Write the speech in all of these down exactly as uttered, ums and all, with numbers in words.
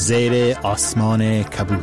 زیر آسمان کبود.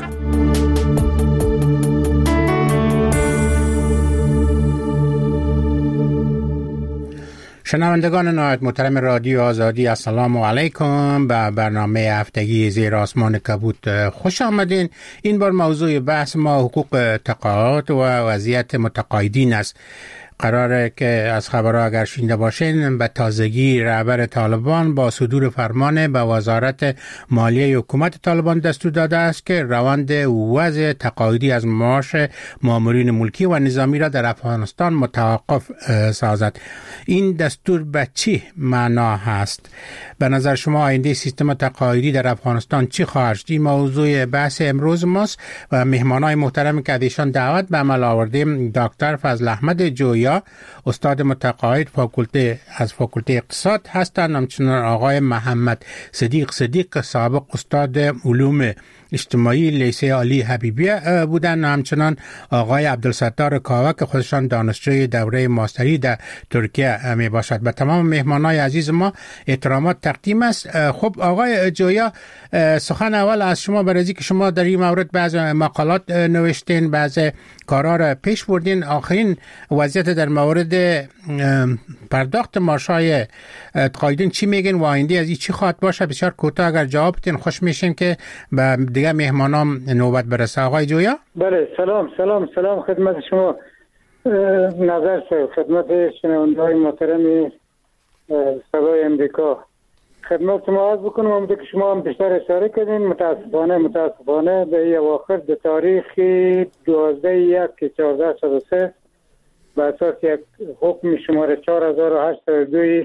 شنوندگان نهایت محترم رادیو آزادی، السلام علیکم. به برنامه هفتگی زیر آسمان کبود خوش آمدین. این بار موضوع بحث ما حقوق تقاعد و وضعیت متقاعدین است. قراره که از خبرها اگر شنیده باشین، به تازگی رهبر طالبان با صدور فرمان به وزارت مالیه حکومت طالبان دستور داده است که روند وضع تقاعدی از معاش مامورین ملکی و نظامی را در افغانستان متوقف سازد. این دستور به چی معنا هست؟ به نظر شما آینده سیستم تقاعدی در افغانستان چی خواهد شد؟ این موضوع بحث امروز ماست و مهمانای محترم که ایشان دعوت به عمل آوردیم، دکتر فضل احمد جویا، استاد متقاعد فاکولته از فاکولته اقتصاد هستند، همچنین آقای محمد صدیق صدیق سابق استاد علوم اجتماعی لیسه علی حبیبیه بودن، همچنان آقای عبدالستار کاوه که خودشان دانشجوی دوره ماستری در ترکیه می باشد. به تمام مهمانای عزیز ما احترامات تقدیم است. خب آقای جویا، سخن اول از شما برای که شما در این مورد بعض مقالات نوشتین، بعض کارا را پیش بردین. آخرین وضعیت در مورد پرداخت معاشای تقاعدین چی میگین و آینده از این چی خواهد باشه؟ بسیار کوتاه اگر جواب بدین خوش میشیم که به دیگه مهمانام نوبت برسه. آقای جویا. بله، سلام سلام سلام خدمت شما. نظر خدمت شنونده‌های محترم صدای امریکا، خدمت شما عرض بکنم. همونطور که شما هم بیشتر اشاره کردین، متاسفانه متاسفانه به اواخر در تاریخ دوازده یک چهارده صد و سه به اساس یک حکم شماره چهار هزار و هشتصد و دو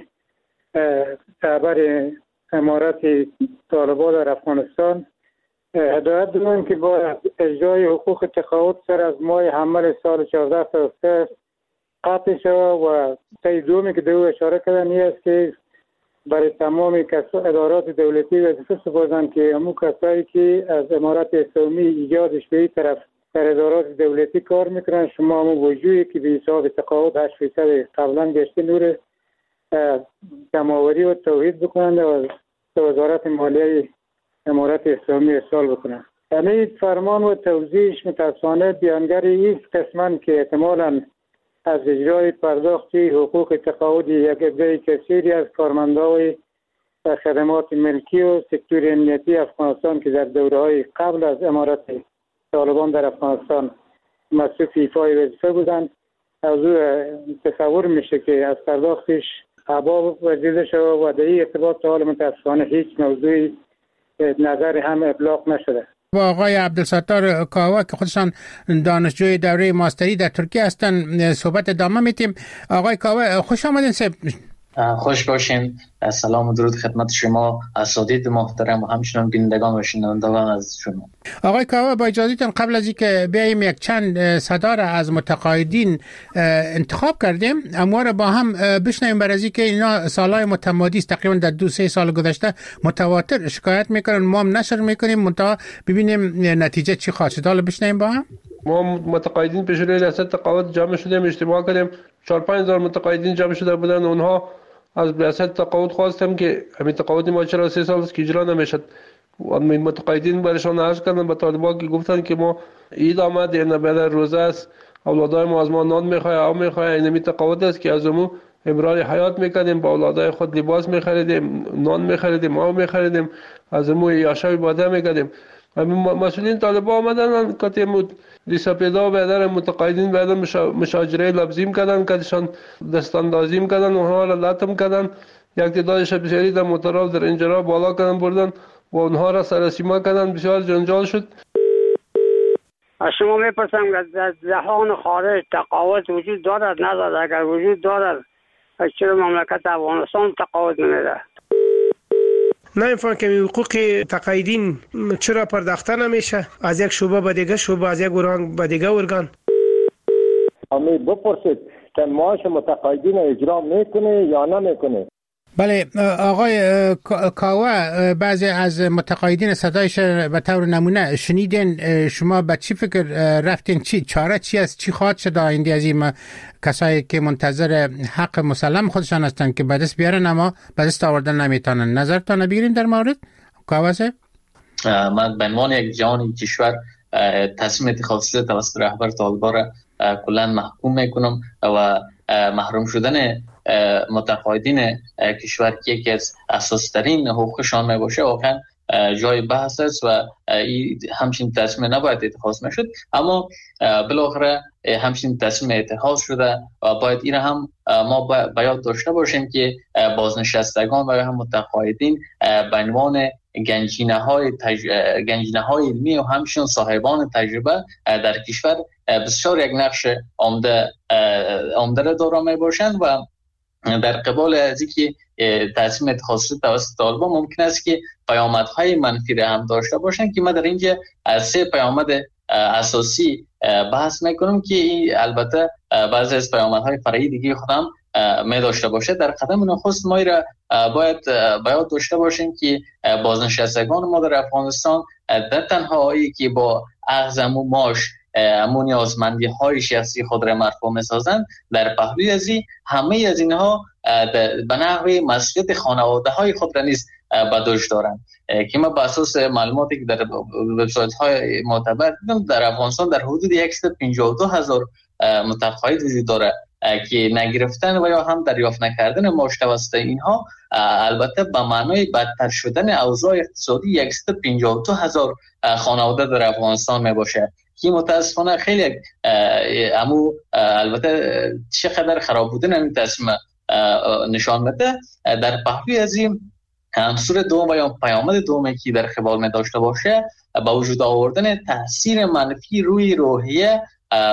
رهبر امارت طالبان در افغانستان هدایت دادن که با اجرای حقوق تقاعد سر از ماه حمل سال چهارده صد و سه قطع شود و طی دومی که دو اشاره کردن این است که برای تمام ادارات دولتی وظیفه سپردن که همون کسایی که از امارت اسلامی ایجادش به این طرف در ادارات دولتی کار میکنن، شما همون وجوهی که به حساب تقاعد هشت فیصد قبلا گشته نور جمع‌آوری و توحید بکنند و وزارت مالیه امارت اسلامی ارسال بکنند. یعنی فرمان و توضیحش متاسفانه بیانگر ایست قسمن که احتمالاً از اجرای پرداختی حقوق تقاعد یک عده کثیری از کارمندان خدمات ملکی و سکتور امنیتی افغانستان که در دوره‌های قبل از امارت طالبان در افغانستان مصروف ایفای وظیفه بودند، از او تصور میشه که از پرداختش ابا ورزیده شود و در این ارتباط تا حال متاسفانه هیچ موضوعی نظر هم ابلاغ نشده. با آقای عبدالستار کاوه که خودشان دانشجوی دوره ماستری در ترکیه هستند صحبت ادامه میتیم. آقای کاوه خوش آمدین. سب خوش باشین. سلام و درود خدمت شما اساتید محترم و همچنین بینندگان و شنوندگان از شما. آقای کاوه با اجازهتون قبل از اینکه بیایم یک چند صدا را از متقاعدین انتخاب کردیم، اما را با هم بشنویم برای اینکه اینا سالهای متمادی است، تقریبا در دو سه سال گذشته متواتر شکایت میکنن، ما هم نشر میکنیم منتها ببینیم نتیجه چی خواهد شد. حالا بشنویم با هم. ما متقاعدین پیش روی ریاست تقاعد جمع شدیم، اجتماع کردیم، چهار پنج هزار متقاعدین جمع شده بودن. اونها از ریاست تقاعد خواستم که همین تقاعد ما چرا سه سال است که اجرا نمیشد. متقاعدین برشان عرض کردن به طالبان که گفتن که ما عید آمد، این بعد روزه است، اولادای ما از ما نان میخواه، آب میخواه، این همین تقاعد است که از امو امرار حیات میکردیم، با اولادای خود لباس میخریدیم، نان میخریدیم، آب میخریدیم، از امو یاشای باده میکردیم. مسئولین طالبان آمدن که دیسپیدا و بیدر متقاعدین بیدر مشاجره لفظیم کردن، کدشان دستاندازیم کردن، اونها را لطم کردن، یک تعدادش بسیاری در موترها در انجرها بالا کردن بردن و اونها را سرسیما کردن. بسیار جنجال شد. از شما میپرسم که در جهان خارج تقاعد وجود دارد ندارد؟ اگر وجود دارد چرا مملکت افغانستان تقاعد نمیده؟ نمیفهم که حقوق تقاعدین چرا پرداخته نمیشه از یک شعبه به دیگه شعبه، از یک ارگان به دیگه ارگان؟ امی بپرسید که معاش متقاعدین اجرا میکنه یا نمیکنه. بله آقای کاوه، بعضی از متقاعدین صدایش به طور نمونه شنیدین، شما به چی فکر رفتین؟ چی چاره چی است؟ چی خواهد شد آینده از این کسایی که منتظر حق مسلم خودشان هستند که به دست بیارن اما به دست آوردن نمیتونن؟ نظرتان بگیرین در مورد کاوه؟ من به عنوان یک جوان کشور تصمیم اتخاذ شده توسط رهبر طالبان را کلا محکوم میکنم و محروم شدن متقاعدین کشور که یکی از اساس‌ترین حقوقشان می باشه واقعا جای بحث است و همچین تصمیم نباید اتخاذ میشد، اما بالاخره همچین تصمیم اتخاذ شده و باید این هم ما به یاد داشته باشیم که بازنشستگان و هم متقاعدین به عنوان گنجینه های تج... گنجینه های علمی و همچنین صاحبان تجربه در کشور بسیار یک نقش عمده عمده داره می باشند و در قبال از اینکه تصمیم اتخاذ شده توسط طالبان ممکن است که پیامدهای منفی را هم داشته باشند که ما در اینجا از سه پیامد اساسی بحث میکنم که این البته بعضی از پیامدهای فرعی دیگه خودم می داشته باشه. در قدم نخست ما را باید باید داشته باشیم که بازنشستگان ما در افغانستان در تنهایی که با اخذ معاش امون نیازمندی های شخصی خود را مرفوع می‌سازند، در پهلوی از این همه از اینها به نحو مسئولیت خانواده های خود را نیز به دوش دارند که ما به اساس معلوماتی که در وبسایت های معتبر دیدم در افغانستان در حدود صد و پنجاه و دو هزار متقاعد وجود داره که نگرفتن و یا هم دریافت نکردن معاش توسط اینها البته به معنای بدتر شدن اوضاع اقتصادی صد و پنجاه و دو هزار خانواده در افغانستان می باشه که متاسفانه خیلی امو البته چقدر خراب بودن این تصمیم نشان میده. در پهلوی از این عنصر دوم و یا پیامد دومی که در قبال می داشته باشه با وجود آوردن تاثیر منفی روی روحیه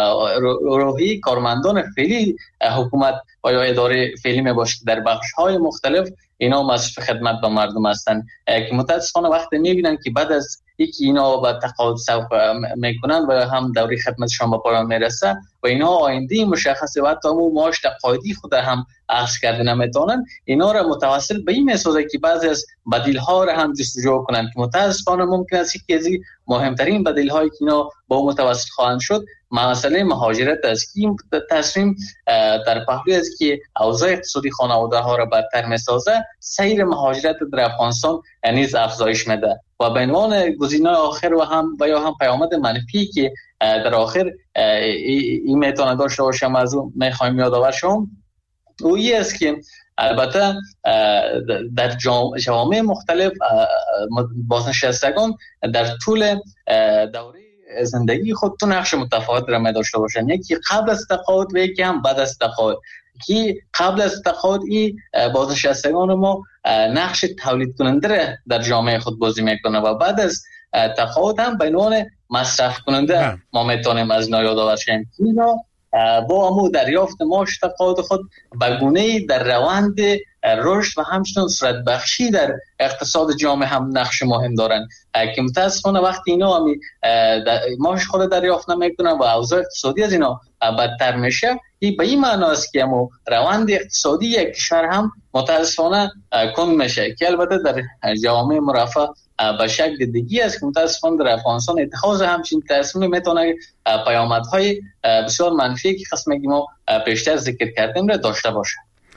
روحی کارمندان فعلی حکومت و یا اداره فعلی می باشه در بخش های مختلف اینا مصرف خدمت به مردم هستند که متاسفانه وقتی میبینن که بعد از یکی اینا با تقاعد سوق میکنن و هم دوره خدمتشان به پایان میرسه و اینا آینده مشخص و حتی همون معاش تقاعدی خود هم اخذ کرده نمیتونن، اینا را متوسل به این میسازه که بعضی از بدیل ها را هم جستجو کنن که متاسفانه ممکن است که از مهمترین بدیل هایی که اینا با متوسل خواهند شد مسئله مهاجرت است که این تصمیم در پهلوی است که اوضاع اقتصادی خانواده ها را بدتر میسازه، سیر مهاجرت در افغانستان نیز افزایش میده و به عنوان گزینه آخر و هم و یا هم پیامد منفی که در آخر این میتونه داشته باشم از اون میخوایم یادآور شم او این است که البته در جوامع مختلف بازنشستگان در طول دوره زندگی خود تو نقش متفاوت را می داشته باشند، یکی قبل از تقاعد و یکی هم بعد از تقاعد. که قبل از تقاعد این بازنشستگان ما نقش تولید کننده در جامعه خود بازی میکنه و بعد از تقاعد هم به عنوان مصرف کننده ما میتونیم از اینا یادآور شیم. اینا با امو دریافت معاش تقاعد خود به گونه‌ای در روند رشد و همچنین صورت بخشی در اقتصاد جامعه هم نقش مهم دارن که متاسفانه وقتی اینا هم معاش خود دریافت نمیکنن و اوضاع اقتصادی از اینا بدتر میشه، این به این معنی است که امو روند اقتصادی یک کشور هم متاسفانه کند میشه که البته در جامعه مرفه به شکل دیگی است که متاسفانه در افغانستان اتخاذ همچین تصمیم میتونه پیامدهای بسیار منفی که قسمتی ما پیشتر ذکر کردیم را داشته باشه.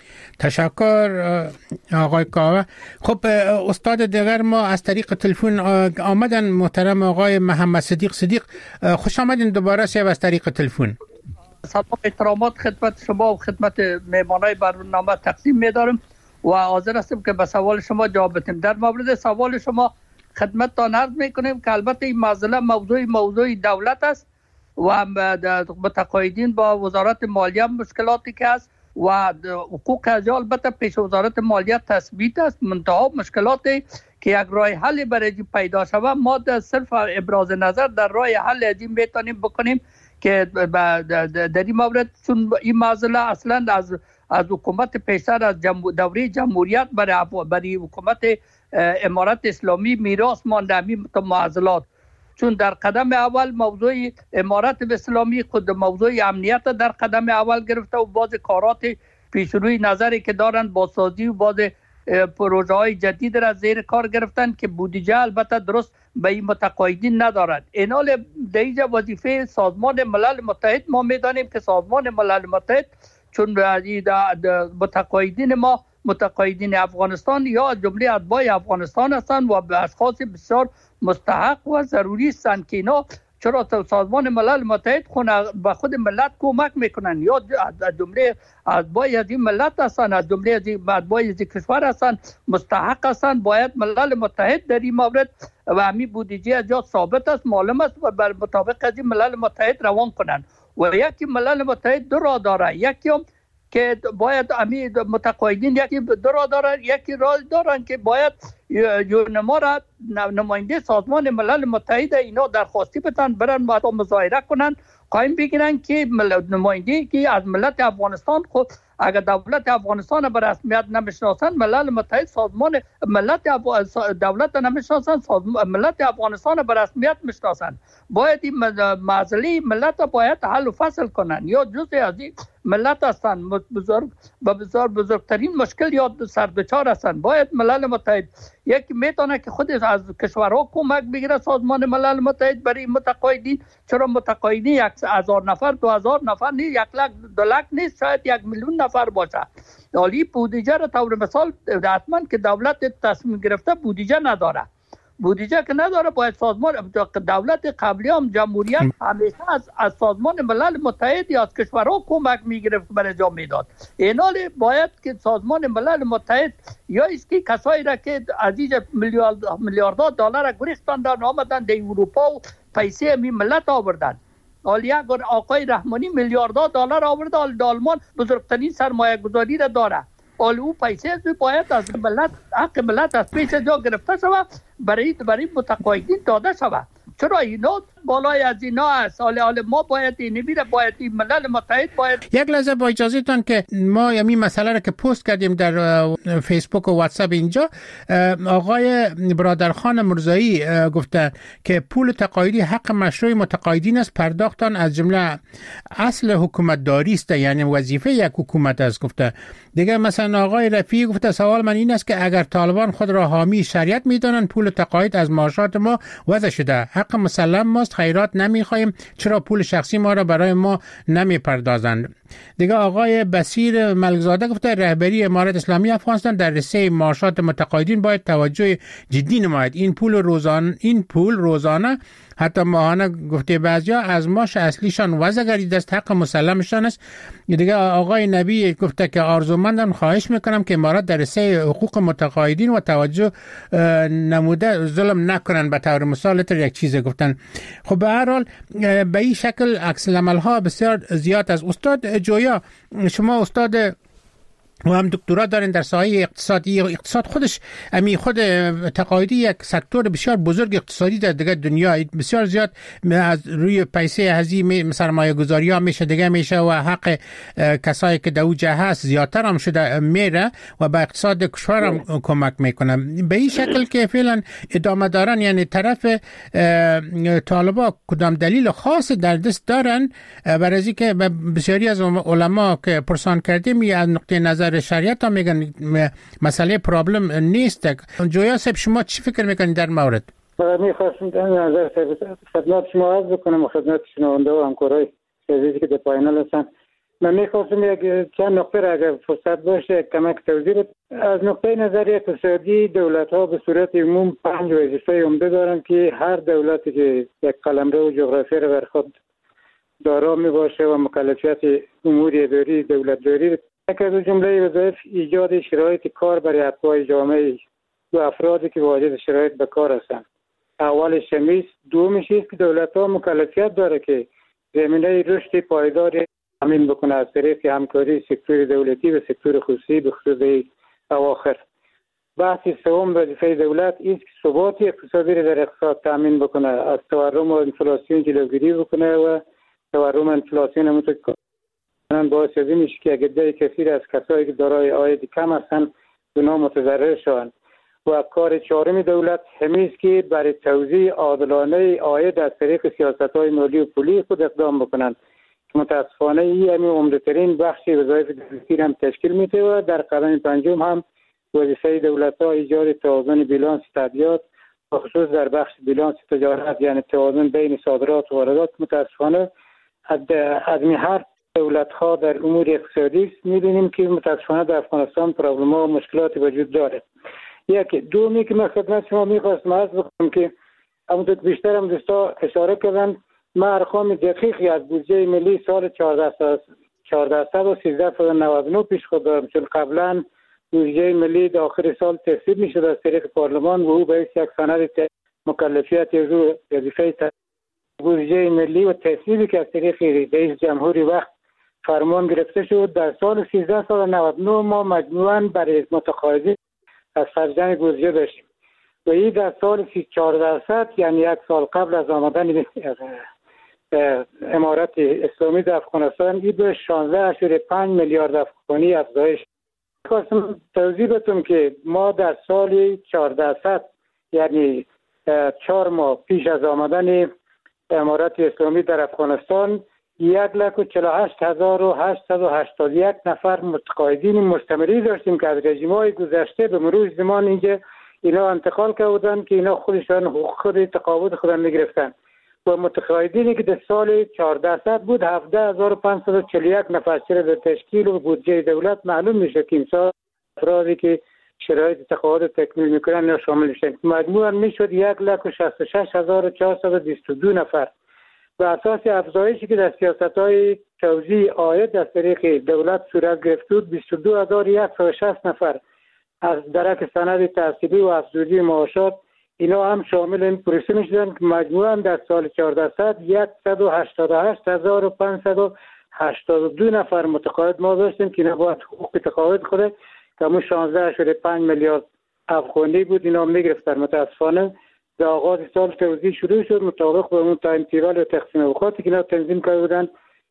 تشکر آقای کاوه. خب استاد دیگر ما از طریق تلفن آمدن، محترم آقای محمد صدیق صدیق، خوش آمدین دوباره سیب از طریق تلفن. سلام احترامات خدمت شما و خدمت مهمانای برنامه تقدیم می‌دارم و حاضر هستم که به سوال شما جواب بدم. در مورد سوال شما خدمتتان عرض می‌کنیم که البته این مسئله موضوع موضوع دولت است و متقاعدین با وزارت مالیه مشکلاتی که است و حقوق از البته پیش وزارت مالیه تثبیت است، منتها مشکلاتی که یک راه حل برای پیدا شود ما در صرف ابراز نظر در راه حل ازی میتونیم بکنیم که در این مورد چون این مسئله اصلا از از حکومت پیشتر از جمهور دوره جمهوریت برای برای حکومت امارت اسلامی میراث مانده همین معضلات، چون در قدم اول موضوع امارت اسلامی خود موضوع امنیت در قدم اول گرفته و باز کارات پیشروی نظری که دارند با سازی و باز پروژه های جدید را زیر کار گرفتن که بودجه البته درست به این متقاعدین ندارد. اینال دیجا وظیفه سازمان ملل متحد ما میدانیم که سازمان ملل متحد چون متقاعدین ما متقاعدین افغانستان یا از جمله اتباع افغانستان هستند و به اشخاص بسیار مستحق و ضروری هستند که اینا چرا سازمان ملل متحد خونه به خود ملت کمک میکنن یا از جمله اتباع از این ملت هستند، از جمله از اتباع از کشور هستند، مستحق هستند. باید ملل متحد در این مورد و همین بودجه از جا ثابت است، معلوم است و بر مطابق از این ملل متحد روان کنند. و یکی ملل متحد دو راه داره، یکی هم که باید امی متقاعدین یکی دو راه دارن، یکی راه دارن که باید یونما را نماینده سازمان ملل متحد اینا درخواستی بتن برن باید مظاهره کنن، قایم بگیرن که نماینده که از ملت افغانستان خود اگر دولت افغانستان به رسمیت نمیشناسن ملل متحد سازمان ملت دولت نمیشناسن ملت افغانستان به رسمیت میشناسن. باید این معضله ملت باید حل و فصل کنن یا جزء از این ملت هستن بزرگ و بزرگ بزرگترین مشکل یا سردچار هستن. باید ملل متحد یکی میتونه که خود از کشورها کمک بگیره سازمان ملل متحد برای متقاعدین، چرا متقاعدین یک هزار نفر دو هزار نفر نیست، یک لک دو لک نیست، شاید یک میلیون نفر باشه. حالی بودجه را طور مثال حتما که دولت تصمیم گرفته بودجه نداره، بودجه که نداره باید سازمان دولت قبلی هم جمهوریت همیشه از, از سازمان ملل متحد یا از کشورها کمک میگرفت برای جا میداد. اینال باید که سازمان ملل متحد یا است که کسایی را که عزیز میلیارد میلیاردها دلار گریختان در آمدن در اروپا و پیسه می ملت آوردن. حالی اگر آقای رحمانی میلیاردها دلار آورده، آلمان بزرگترین سرمایه گذاری را داره، حال او پیسه باید از ملت حق ملت از پیش جا گرفته شود برای برای متقاعدین داده شود. چرا اینا بالای از اینا است؟ حال حال ما باید این میره باید این ملل متحد باید یک لحظه با اجازه تان که ما همین مسئله را که پست کردیم در فیسبوک و واتساپ اینجا، آقای برادرخان مرزایی گفته که پول تقاعدی حق مشروع متقاعدین است، پرداختان از جمله اصل حکومت داری است، یعنی وظیفه یک حکومت است. گفته دیگه مثلا آقای رفیعی گفته سوال من این است که اگر طالبان خود را حامی شریعت میدانند پول تقاعد از معاشات ما وضع شده، حق مسلم ماست، خیرات نمیخوایم، چرا پول شخصی ما را برای ما نمیپردازند؟ دیگه آقای بصیر ملکزاده گفته رهبری امارت اسلامی افغانستان در رسه معاشات متقاعدین باید توجه جدی نماید. این پول روزانه این پول روزانه حتی ماهانه گفته بعضیا از معاش اصلیشان وضع گردیده است، حق مسلمشان است. دیگه آقای نبی گفته که آرزومندم خواهش میکنم که امارات در رسه حقوق متقاعدین و توجه نموده ظلم نکنن. به طور مثال تر یک چیز گفتن. خب به هر حال به این شکل عکس العمل ها بسیار زیاد است. استاد جویا، شما استاد و هم دکترا دارین در ساحه اقتصادی، اقتصاد خودش امی خود تقاعدی یک سکتور بسیار بزرگ اقتصادی در دیگه دنیا بسیار زیاد از روی پیسه هزینه سرمایه گذاری ها میشه دیگه میشه و حق کسایی که در اوج هست زیادتر هم شده میره و به اقتصاد کشور هم کمک میکنه. به این شکل که فعلا ادامه دارن، یعنی طرف طالبا کدام دلیل خاص در دست دارن برای از اینکه بسیاری از علما که پرسان کردیم از نقطه نظر شریعت ها میگن مسئله پرابلم نیست. جویا صاحب شما چی فکر میکنید در مورد؟ میخواستم در نظر خدمت شما عرض بکنم و خدمت شنونده و همکارای عزیزی که در پایینل هستن. من میخواستم یک چند نقطه را اگر فرصت باشه کمک توضیح بدم. از نقطه نظر اقتصادی دولت ها به صورت عموم پنج وظیفه عمده دارن که هر دولتی که یک قلمرو جغرافی را بر خود دارا می باشه و مکلفیت امور اداری دولتداری، یک از جمله وظایف ایجاد شرایط کار برای اتباع جامعه و افرادی که واجد شرایط به کار هستند. اولش شمیست. دومش است که دولت ها مکلفیت داره که زمینه رشد پایداری تامین بکنه از طریق همکاری سکتور دولتی و سکتور خصوصی به خصوص اواخر. بحث سوم وظیفه دولت است که ثبات اقتصادی را در اقتصاد تامین بکنه، از تورم و انفلاسیون جلوگیری بکنه و تورم انفلاسیون متوقع باعث از این میشه که عده کثیر از کسایی که دارای عاید کم هستند اونا متضرر شوند. و کار چهارم دولت همین است که برای توزیع عادلانه عاید از طریق سیاست‌های مالی و پولی خود اقدام بکنند که متاسفانه این همین عمده‌ترین بخش وظایف دولتی هم تشکیل میده. و در قدم پنجم هم وظیفه دولت‌ها ایجاد توازن بیلانس تبعیض و خصوص در بخش بیلانس تجارت، یعنی توازن بین صادرات و واردات. متاسفانه از هر دولت ها در امور اقتصادی است. می‌بینیم که متاسفانه در افغانستان پرابلم ها و مشکلات وجود داره. یکی دومی که من خدمت شما می‌خواستم عرض بکنم که همونطور که بیشتر هم دوستا اشاره کردن، من ارقام دقیقی از بودجه ملی سال چهارده و سیزده و نود و نه پیش خود دارم، چون قبلا بودجه ملی در آخر سال تصویب می‌شد از طریق پارلمان و او به یک سند مکلفیت از وظیفه بودجه ملی و تصویبی که از طریق رئیس جمهوری وقت فرمان گرفته شد. در سال سیزده و نود و نه ما مجموعاً برای متقاعدین از خرجان بودجه داشتیم و این در سال چهار درصد، یعنی یک سال قبل از آمدن امارت اسلامی در افغانستان، این به شانزده اشاره پنج میلیارد افغانی افزایش. خواستم توضیح بدم که ما در سال چهار درصد، یعنی چهار ماه پیش از آمدن امارت اسلامی در افغانستان، یک لک و چهل و هشت هزار و هشتصد و هشتاد و یک نفر متقاعدین مستمری داشتیم که از رژیم‌های گذشته به مرور زمان اینجا اینا انتقال کردن که اینا خودشان حقوق خود تقاعد خودن میگرفتن و متقاعدینی که در سال چهار درصد بود هفده هزار و پانصد و چهل و یک نفر. چرا در تشکیل و بودجه دولت معلوم میشه که این سال افرادی که شرایط تقاعد تکمیل میکنن یا شامل میشن، مجموعاً میشد یک لک و شصت و شش هزار و چهارصد و بیست و دو نفر. به اساس افزایشی که در سیاست‌های توزیع عاید از طریق دولت صورت گرفت بود، بیست و دو هزار و صد و شصت نفر از درک سند تحصیلی و افزودی معاشات اینا هم شامل این پروسه میشدن که مجموعاً در سال چهار درصد صد و هشتاد و هشت هزار و پانصد و هشتاد و دو نفر متقاعد ما داشتیم که اینا باید حقوق تقاعد خود که همون شانزده اشاره پنج میلیارد افغانی بود اینا میگرفتن. متاسفانه در آغاز سال توزیع شروع شد مطابق به اون تایم تیبل و تقسیم اوقاتی که اینا تنظیم کرده بودن.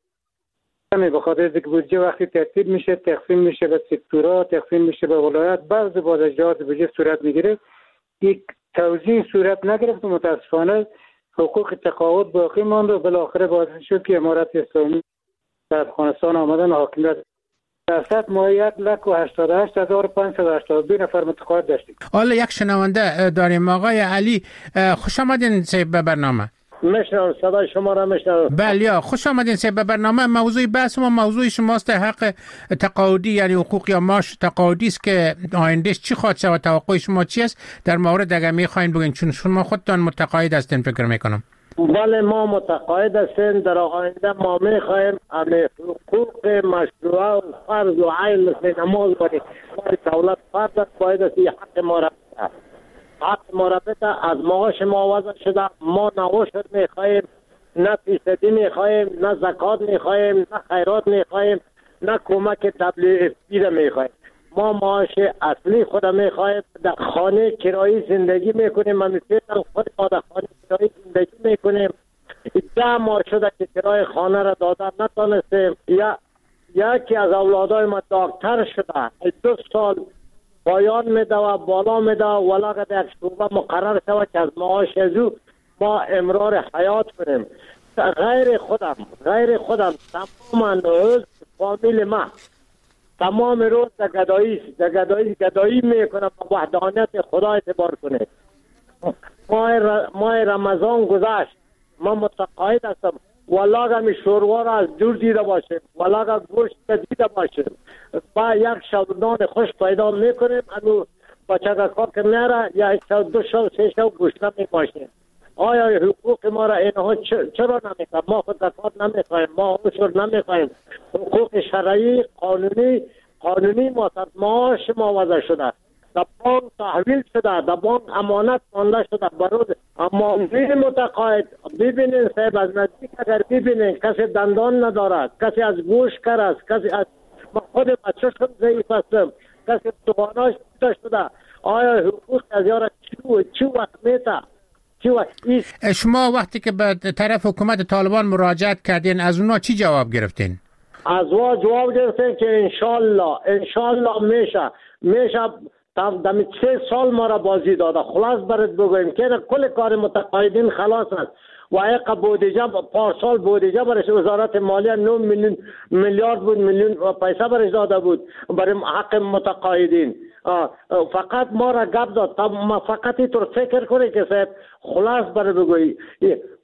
به خاطر اینکه بودجه وقتی ترتیب میشه تقسیم میشه به سکتورها، تقسیم میشه به ولایت، بعض بعد اجرات بودجه صورت میگیره، یک توزیع صورت نگرفت و متاسفانه حقوق تقاعد باقی ماند و بالاخره باعث شد که امارت اسلامی در افغانستان آمدن حاکمیت درصد ما یک لک و هشتاد و هشت هزار و پانصد و هشتاد و دو نفر متقاعد داشتیم. حالا یک شنونده داریم، آقای علی، خوش آمدین به برنامه. میشنم صدای شما را میشنم. بله، خوش آمدین به برنامه. موضوع بحث ما موضوع شماست، حق تقاعدی یعنی حقوق یا معاش تقاعدی است که آیندهش چی خواهد شود، توقع شما چی است در مورد اگر میخواین بگین، چون شما خودتان متقاعد هستین فکر میکنم. بله ما متقاعد هستیم، در آینده ما میخوایم همه حقوق مشروعه و فرض و عین مثل نماز باید دولت فرض است، باید است حق ما را بده، حق ما را بده. از معاش ما وضع شده، ما نه عشر میخوایم، نه فیصدی میخوایم، نه زکات میخوایم، نه خیرات میخوایم، نه کمک تبلیغی را میخوایم. ما معاش اصلی خود میخوایم. در خانه کرایی زندگی میکنیم، من میتونم خود ما در خانه کرایی زندگی میکنیم. ده ماه شده که کرای خانه را دادن نتانستیم. یا یکی از اولادای ما دکتر شده، دو سال پایان میده و بالا میده ولی در یک شعبه مقرر شود که از معاش از او ما امرار حیات کنیم. غیر خودم غیر خودم تمام روز فامیل ما تمام روز در گدایی در گدایی گدایی میکنم با وحدانیت خدا اعتبار کنه. ماه ماه رمضان گذشت، ما متقاعد هستم، والله می شوروا را از دور دیده باشیم، والله گوشت دیده باشیم، با یک شودان خوش پیدا میکنیم، انو بچه کار که میاره یا یک شو دو شو سه شو گوشت نمیباشیم. آیا حقوق ما را اینها چرا نمیخوایم؟ ما خود زکات نمیخوایم، ما عشر نمیخوایم. حقوق شرعی قانونی قانونی ما معاش ما وضع شده، در بانک تحویل شده، در بانک امانت مانده شده برای اما این متقاعد. ببینین صاحب از نزدیک اگر ببینین کسی دندان ندارد، کسی از گوش کر است، کسی از خود بچه شد ضعیف هستم، کسی تواناش شده. آیا حقوق از یارا چی چی وقت میته؟ شما وقتی که به طرف حکومت طالبان مراجعت کردین از اونا چی جواب گرفتین؟ از وا جواب گرفتین که انشالله انشالله میشه میشه دمی سه سال ما را بازی داده. خلاص برات بگویم که کل کار متقاعدین خلاص است و یک بودجه پارسال بودجه برش وزارت مالیه نه میلیون میلیارد بود، میلیون پیسه برش داده بود برای حق متقاعدین. فقط ما را گپ داد. ما فقط اینطور فکر کنی که صاحب خلاص برای بگویی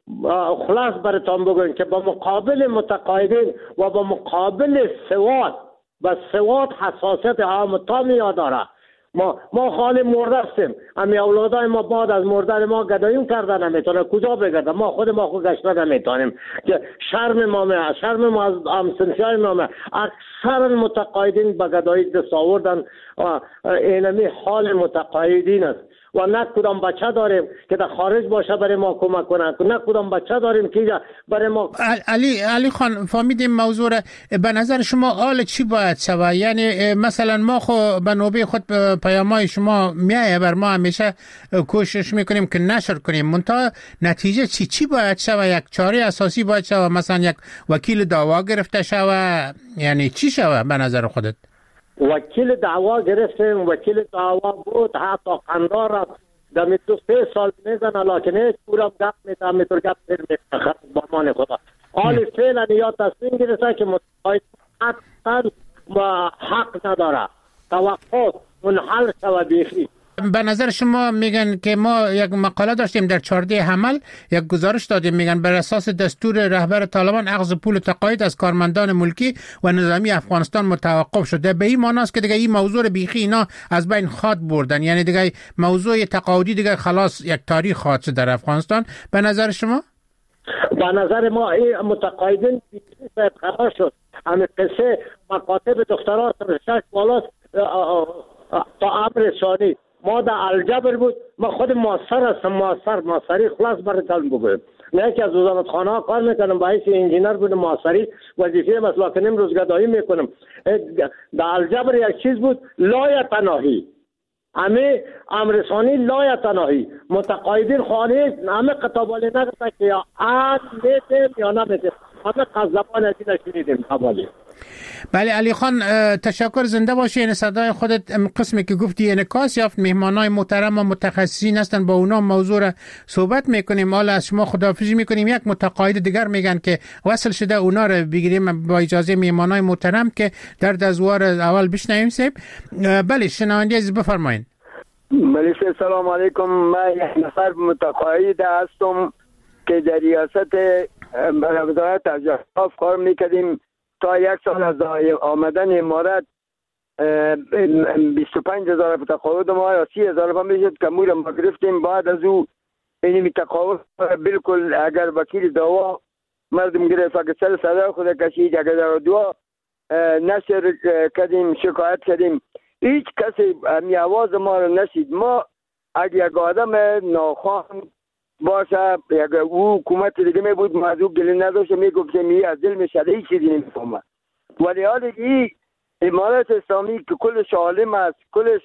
خلاص براتون بگویم که با مقابل متقاعدین و با مقابل سواد و سواد حساسیت عام تامی داره. ما ما خالی مرده هستیم. امی اولادای ما بعد از مردن ما گداییم کردن نمیتونه کجا بگرده؟ ما خود ما خود گشته نمیتونیم که شرم ما می شرم ما از همسنفیای ما می اکثر متقاعدین به گدایی دست آوردن. اینمی حال متقاعدین است و نه کدام بچه داریم که در خارج باشه برای ما کمک کنه، نه کدام بچه داریم که برای ما. علی علی خان فهمیدیم موضوع را. به نظر شما حال چی باید شود؟ یعنی مثلا ما خو به نوبه خود پیامای شما میایه بر ما همیشه کوشش میکنیم که نشر کنیم، منتها نتیجه چی چی باید شود؟ یک چاره اساسی باید شود، مثلا یک وکیل دعوا گرفته شود، یعنی چی شود به نظر خودت؟ وکیل دعوا گرفتیم، وکیل دعوا بود حتی قندار را دمی دو سه سال میزنه لکن هیچ پورم گپ میده میتور گپ پیر میده برمان خدا. حالی فعلا یا تصمیم گرفته که متقاعد حتی حق نداره توقف منحل شوه بیخی. به نظر شما میگن که ما یک مقاله داشتیم در چهارده حمل، یک گزارش دادیم میگن بر اساس دستور رهبر طالبان اخذ پول تقاعد از کارمندان ملکی و نظامی افغانستان متوقف شده. به این معنی است که دیگه این موضوع بیخی اینا از بین خواد بردن، یعنی دیگه موضوع تقاعدی دیگه خلاص یک تاریخ خواهد شد در افغانستان. به نظر شما؟ به نظر ما این متقاعدین بیخی صاحب قرار شد. همه قصه مکاتب دختران شش بالاست تا امر ثانی. ما در الجبر بود، ما خود مؤثر هستم، مؤثر مؤثری خلاص براتون بگویم. نه که از وزارت خانه ها کار میکنم، باعث انجینر بودم، مؤثری وظیفه مثلا کنیم روزگدایی میکنم. در الجبر یک چیز بود لا یتناهی، همه امرسانی لا یتناهی. متقاعدین خانه همه قطابالی نگرده که یا آن میتیم یا نمیتیم، همه قذبان از این شنیدیم قبالی. بله علی خان تشکر، زنده باشی. این صدای خودت قسمی که گفتی انعکاس یافت. مهمانای محترم و متخصصین هستن، با اونا موضوع را صحبت میکنیم. حالا از شما خداحافظی میکنیم. یک متقاعد دیگر میگن که وصل شده، اونا را بگیریم با اجازه مهمانای محترم که در دزوار اول بشنویم. سیب بله شنونده عزیز بفرمایید. بله سلام علیکم. من یک نفر متقاعد هستم که در ریاست وزارت تجارت کار میکردیم. تا یک سال از آمدن امارت بیست و پنج هزار تقاعد ما یا سی هزار ما میشد که مور ما گرفتیم. بعد از او این تقاعد بالکل اگر وکیل دعوا مردم گرفت اگر سر صدا خود کشید، اگر در دعا نشر کردیم، شکایت کردیم، هیچ کسی همی آواز ما رو نشید. ما اگر یک آدم ناخوان باشه اگر او حکومت دیگه می بود موضوع گلی نداشته میگفته می از دل میشه هیچ چیزی نمیفهمه. ولی حالی این امارت اسلامی که کلش عالم است، کلش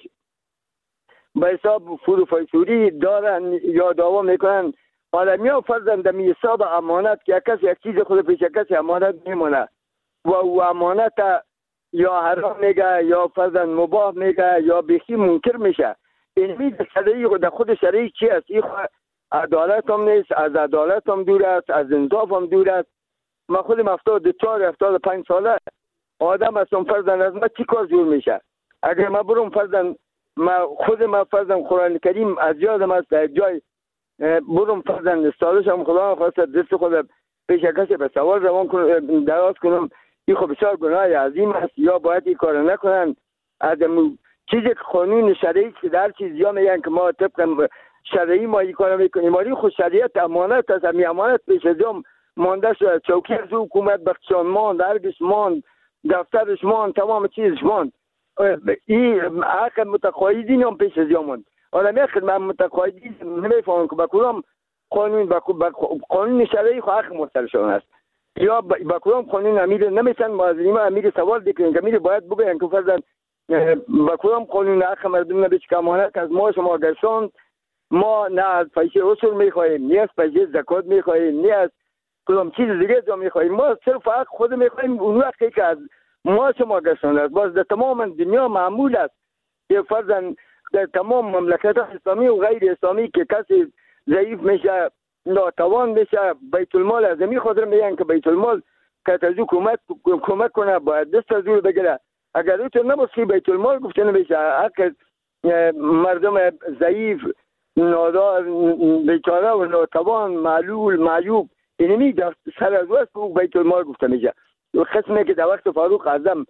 به حساب فرو فیسوری دارن یا دعوا میکنن، حالا می فرضاً در حساب امانت که کسی یک چیز خود پیش کسی امانت میمونه و او امانت یا حرام میگه یا فرضاً مباح میگه یا بیخی منکر میشه. این می شرعی در خود شرعی چی است؟ این عدالت هم نیست، از عدالت هم دور است، از انصاف هم دور است. من خودم هفتاد و چهار هفتاد و پنج ساله آدم هستم، فرضاً از من چی کار جور میشه؟ اگر من برم فرضاً من خودم فرضاً قرآن کریم از یادم است در جای برم فرضاً استادشم خدا خواست دست خود پیش کسی به سوال روان کنم دراز کنم، این خب بسیار گناه عظیم است، یا باید این کار نکنن. از چیزی که قانون شرعی که در چیز یا میگن که ما طبق شرعی ما این کار میکنیم، ولی خود شریعت امانت است. همی امانت پیش ازم مانده شد، چوکی از حکومت بخشان ماند، درگش ماند، دفترش ماند، تمام چیزش ماند. این حق متقاعدین هم پیش ازم ماند. حالا میخواد من متقاعدین نمیفهمم که با کدام قانون با قانون شرعی خود حق مسترشان است یا با کدام قانون امیر نمیتن معظمی امیر سوال دیکنن که امیر باید بگوین که فرضاً با کدام قانون حق مردم نبیچ که امانت از ما شما گرساند، ما نه از پیسه اصول میخواهیم، نه از پیسه زکات میخواهیم، نه از کدام چیز دیگه جا میخواهیم. ما صرف حق خود میخواهیم. اون وقتی که از ما شما گرساند است، باز در تمام دنیا معمول است که فرضاً در تمام مملکت اسلامی و غیر اسلامی که کسی ضعیف میشه، ناتوان میشه، بیت المال از می خاطر میگن که بیت المال که از حکومت کمک کنه باید دست از او بگیره. اگر تو نباشه بیت المال گفته نمیشه، حق مردم ضعیف نادار بیچاره و ناتوان معلول معیوب اینمی در سر از وست حقوق بیت المال گفته میشه. قسمی که در وقت فاروق اعظم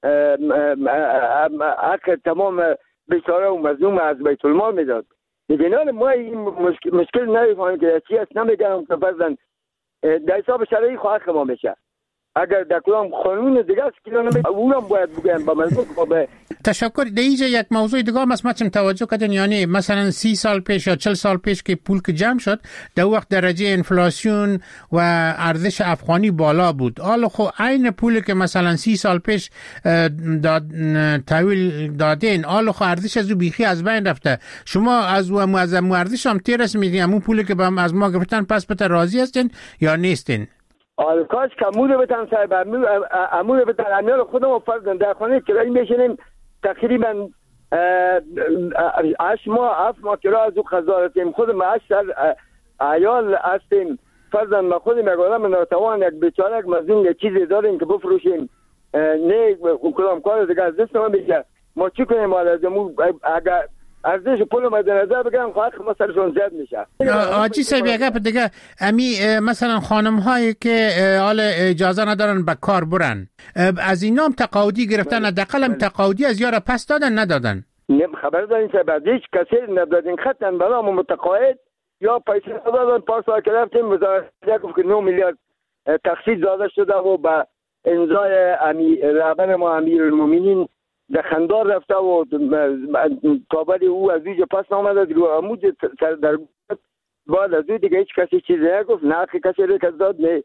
حق تمام بیچاره و مظلوم از بیت المال میداد. بنابراین ما این مشکل, مشکل نمیفهمیم که چی است. نمیگم که فرضاً در حساب شرعی خو حق ما میشه. اگر در کدام قانون دیگه است که نمیشه اونم باید بگم با مزمون با تشکر. در اینجا یک موضوع دیگه هم است، ما چم توجه کردن، یعنی مثلا سی سال پیش یا چل سال پیش که پول که جمع شد در وقت درجه انفلاسیون و ارزش افغانی بالا بود. حالا خب عین پولی که مثلا سی سال پیش داد تحویل دادین، حالا خب ارزش از بیخی از بین رفته. شما از و معظم ارزش هم تیرس میدین همون پولی که از ما گرفتن، پس بته راضی هستین یا نیستین؟ آره کاش کموده بتن صاحب امور بتن امیال خودم فرضاً در خانه کرایی میشنیم تقریبا هشت ماه هفت ماه کرا از او خزارتیم. خودم هشت سال عیال هستیم فرضاً ما خودم یک آدم ناتوان یک بیچاره یک مظلوم یک چیزی داریم که بفروشیم نه کدام کار دیگه از دست ما میشه. ما چی کنیم؟ اگر ارزش پول مد نظر بگیرم خواهد ما سرشون زیاد میشه. آجی صاحب یک گپ دیگه، امی مثلا خانم هایی که حال اجازه ندارن به کار برن، از اینا هم تقاعدی گرفتن؟ حداقل هم تقاعدی از یارا پس دادن ندادن؟ نیم خبر دارین صاحب هیچ کسی ندادین خطن به نام متقاعد یا پیسه ندادن. پارسال که رفتیم وزارت گفت که نه میلیارد تخصیص داده شده و به امضای امی رهبر ما امیرالمومنین در خندار رفته و کابل او از اینجا پس آمده رو عمود سر در بعد از او دیگه هیچ کسی چیزی نگفت، نه کسی رو که داد نه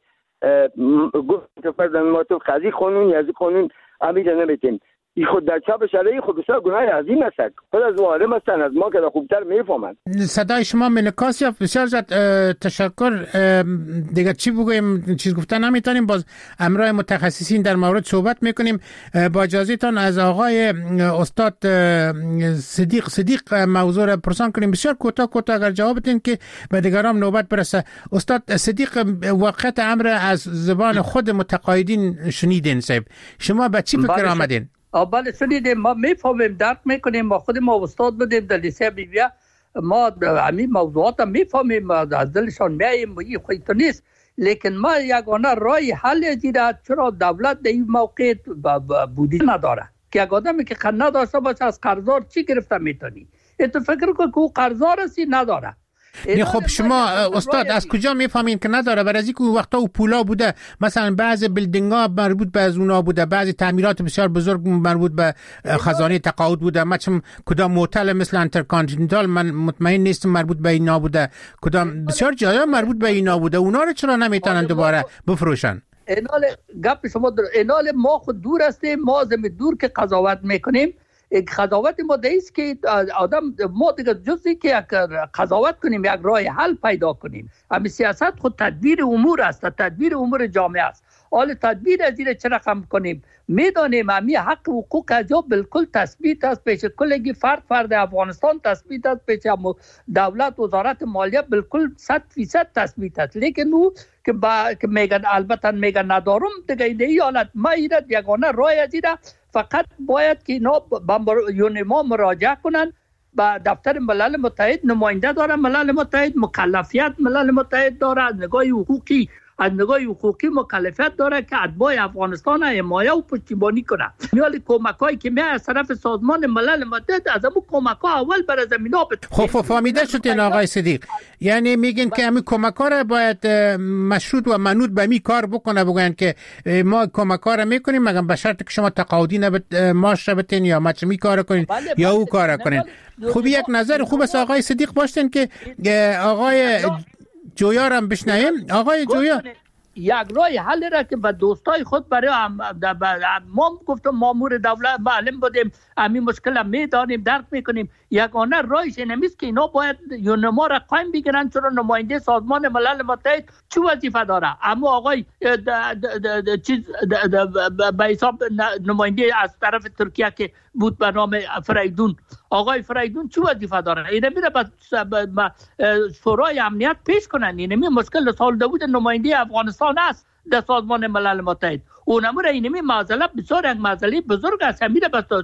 گفت که فرضاً ما تو قضیه قانون یا از قانون امید نمیتیم. این خود در چاب شرعی خود بسیار گناه عظیم است. خود از عالم هستن از ما که خوبتر میفهمند. صدای شما منعکس یافت. بسیار زیاد تشکر. دیگه چی بگویم؟ چیز گفتن نمیتونیم، باز امرای متخصصین در مورد صحبت میکنیم. با اجازهتان از آقای استاد صدیق صدیق موضوع را پرسان کنیم. بسیار کوتاه کوتاه اگر جواب بدین که به دیگران نوبت برسه. استاد صدیق، واقعیت امر از زبان خود متقاعدین شنیدین صاحب، شما به چی فکر آمدین؟ بله شنیدیم، ما میفهمیم، درک میکنیم. ما خود ما استاد بودیم در لیسه بیبیا، ما همین موضوعات میفهمیم، از دلشان میاییم. این خویی تو نیست، لیکن ما یگانه رای حل دیده چرا دولت در این موقع بودی نداره که یک آدمی که قرض نداشته باشه از قرضدار چی گرفته میتونی؟ تو فکر کن که او قرضدار هستی نداره. نه خب شما استاد از کجا میفهمین که نداره؟ برای اینکه اون وقتا او پولا بوده، مثلا بعضی بیلدینگ ها مربوط به از اونا بوده، بعضی تعمیرات بسیار بزرگ مربوط به خزانه تقاعد بوده. مثلا کدام هتل مثل انترکانتیننتال من مطمئن نیستم مربوط به اینا بوده، کدام بسیار جایا مربوط به اینا بوده. اونا رو چرا نمیتونن دوباره بفروشن؟ اینال گپ شما در اینال ما خود دور هستیم، ما زمین دور که قضاوت میکنیم. یک قضاوت ما دیست که آدم ما دیگه جزی که یک قضاوت کنیم یک راه حل پیدا کنیم. همین سیاست خود تدبیر امور است، تدبیر امور جامعه است. حال تدبیر از این چه رقم کنیم؟ میدانیم همین حق حقوق از جا بالکل تثبیت است پیش کلگی فرد فرد افغانستان، تثبیت است پیش دولت وزارت مالیه بالکل صد فیصد تثبیت است. لیکن او که با که میگن البته میگن ندارم دیگه این حالت ما ایراد یگانه راه از این فقط باید که اینا با یونما مراجعه کنن به دفتر ملل متحد. نماینده داره ملل متحد، مکلفیت ملل متحد داره، از نگاه حقوقی از نگاه حقوقی مکلفیت داره که اتباع افغانستان حمایه و پشتیبانی کنه. میال کمکایی که می از طرف سازمان ملل متحد از همون کمک‌ها اول بر زمینا بده. خب فهمیده شدین آقای صدیق، یعنی میگین که همین کمک‌ها را باید مشروط و منوط به می کار بکنه، بگن که ما کمک‌ها را میکنیم مگر به شرط که شما تقاعدی نبت ماش بتین یا مچ می کار کنین بله بله یا او کار کنین. خب یک نظر خوب است آقای صدیق باشین که آقای جویا رو هم بشنویم. آقای جویا یک راه حل را که به دوستای خود برای ما گفتم مامور دولت معلم بودیم، همین مشکل هم میدانیم درک میکنیم. یگانه راهش نمیست که اینا باید یونما را قایم بگیرن، چرا نماینده سازمان ملل متحد چه وظیفه داره؟ اما آقای چیز به حساب نماینده از طرف ترکیه که بود به نام فریدون، آقای فریدون چه وظیفه داره؟ اینه میره به شورای امنیت پیش کنن. اینه می مشکل سال بود نماینده افغانستان است در سازمان ملل متحد. اونم را اینمی معضله بسیار یک معضله بزرگ است. میره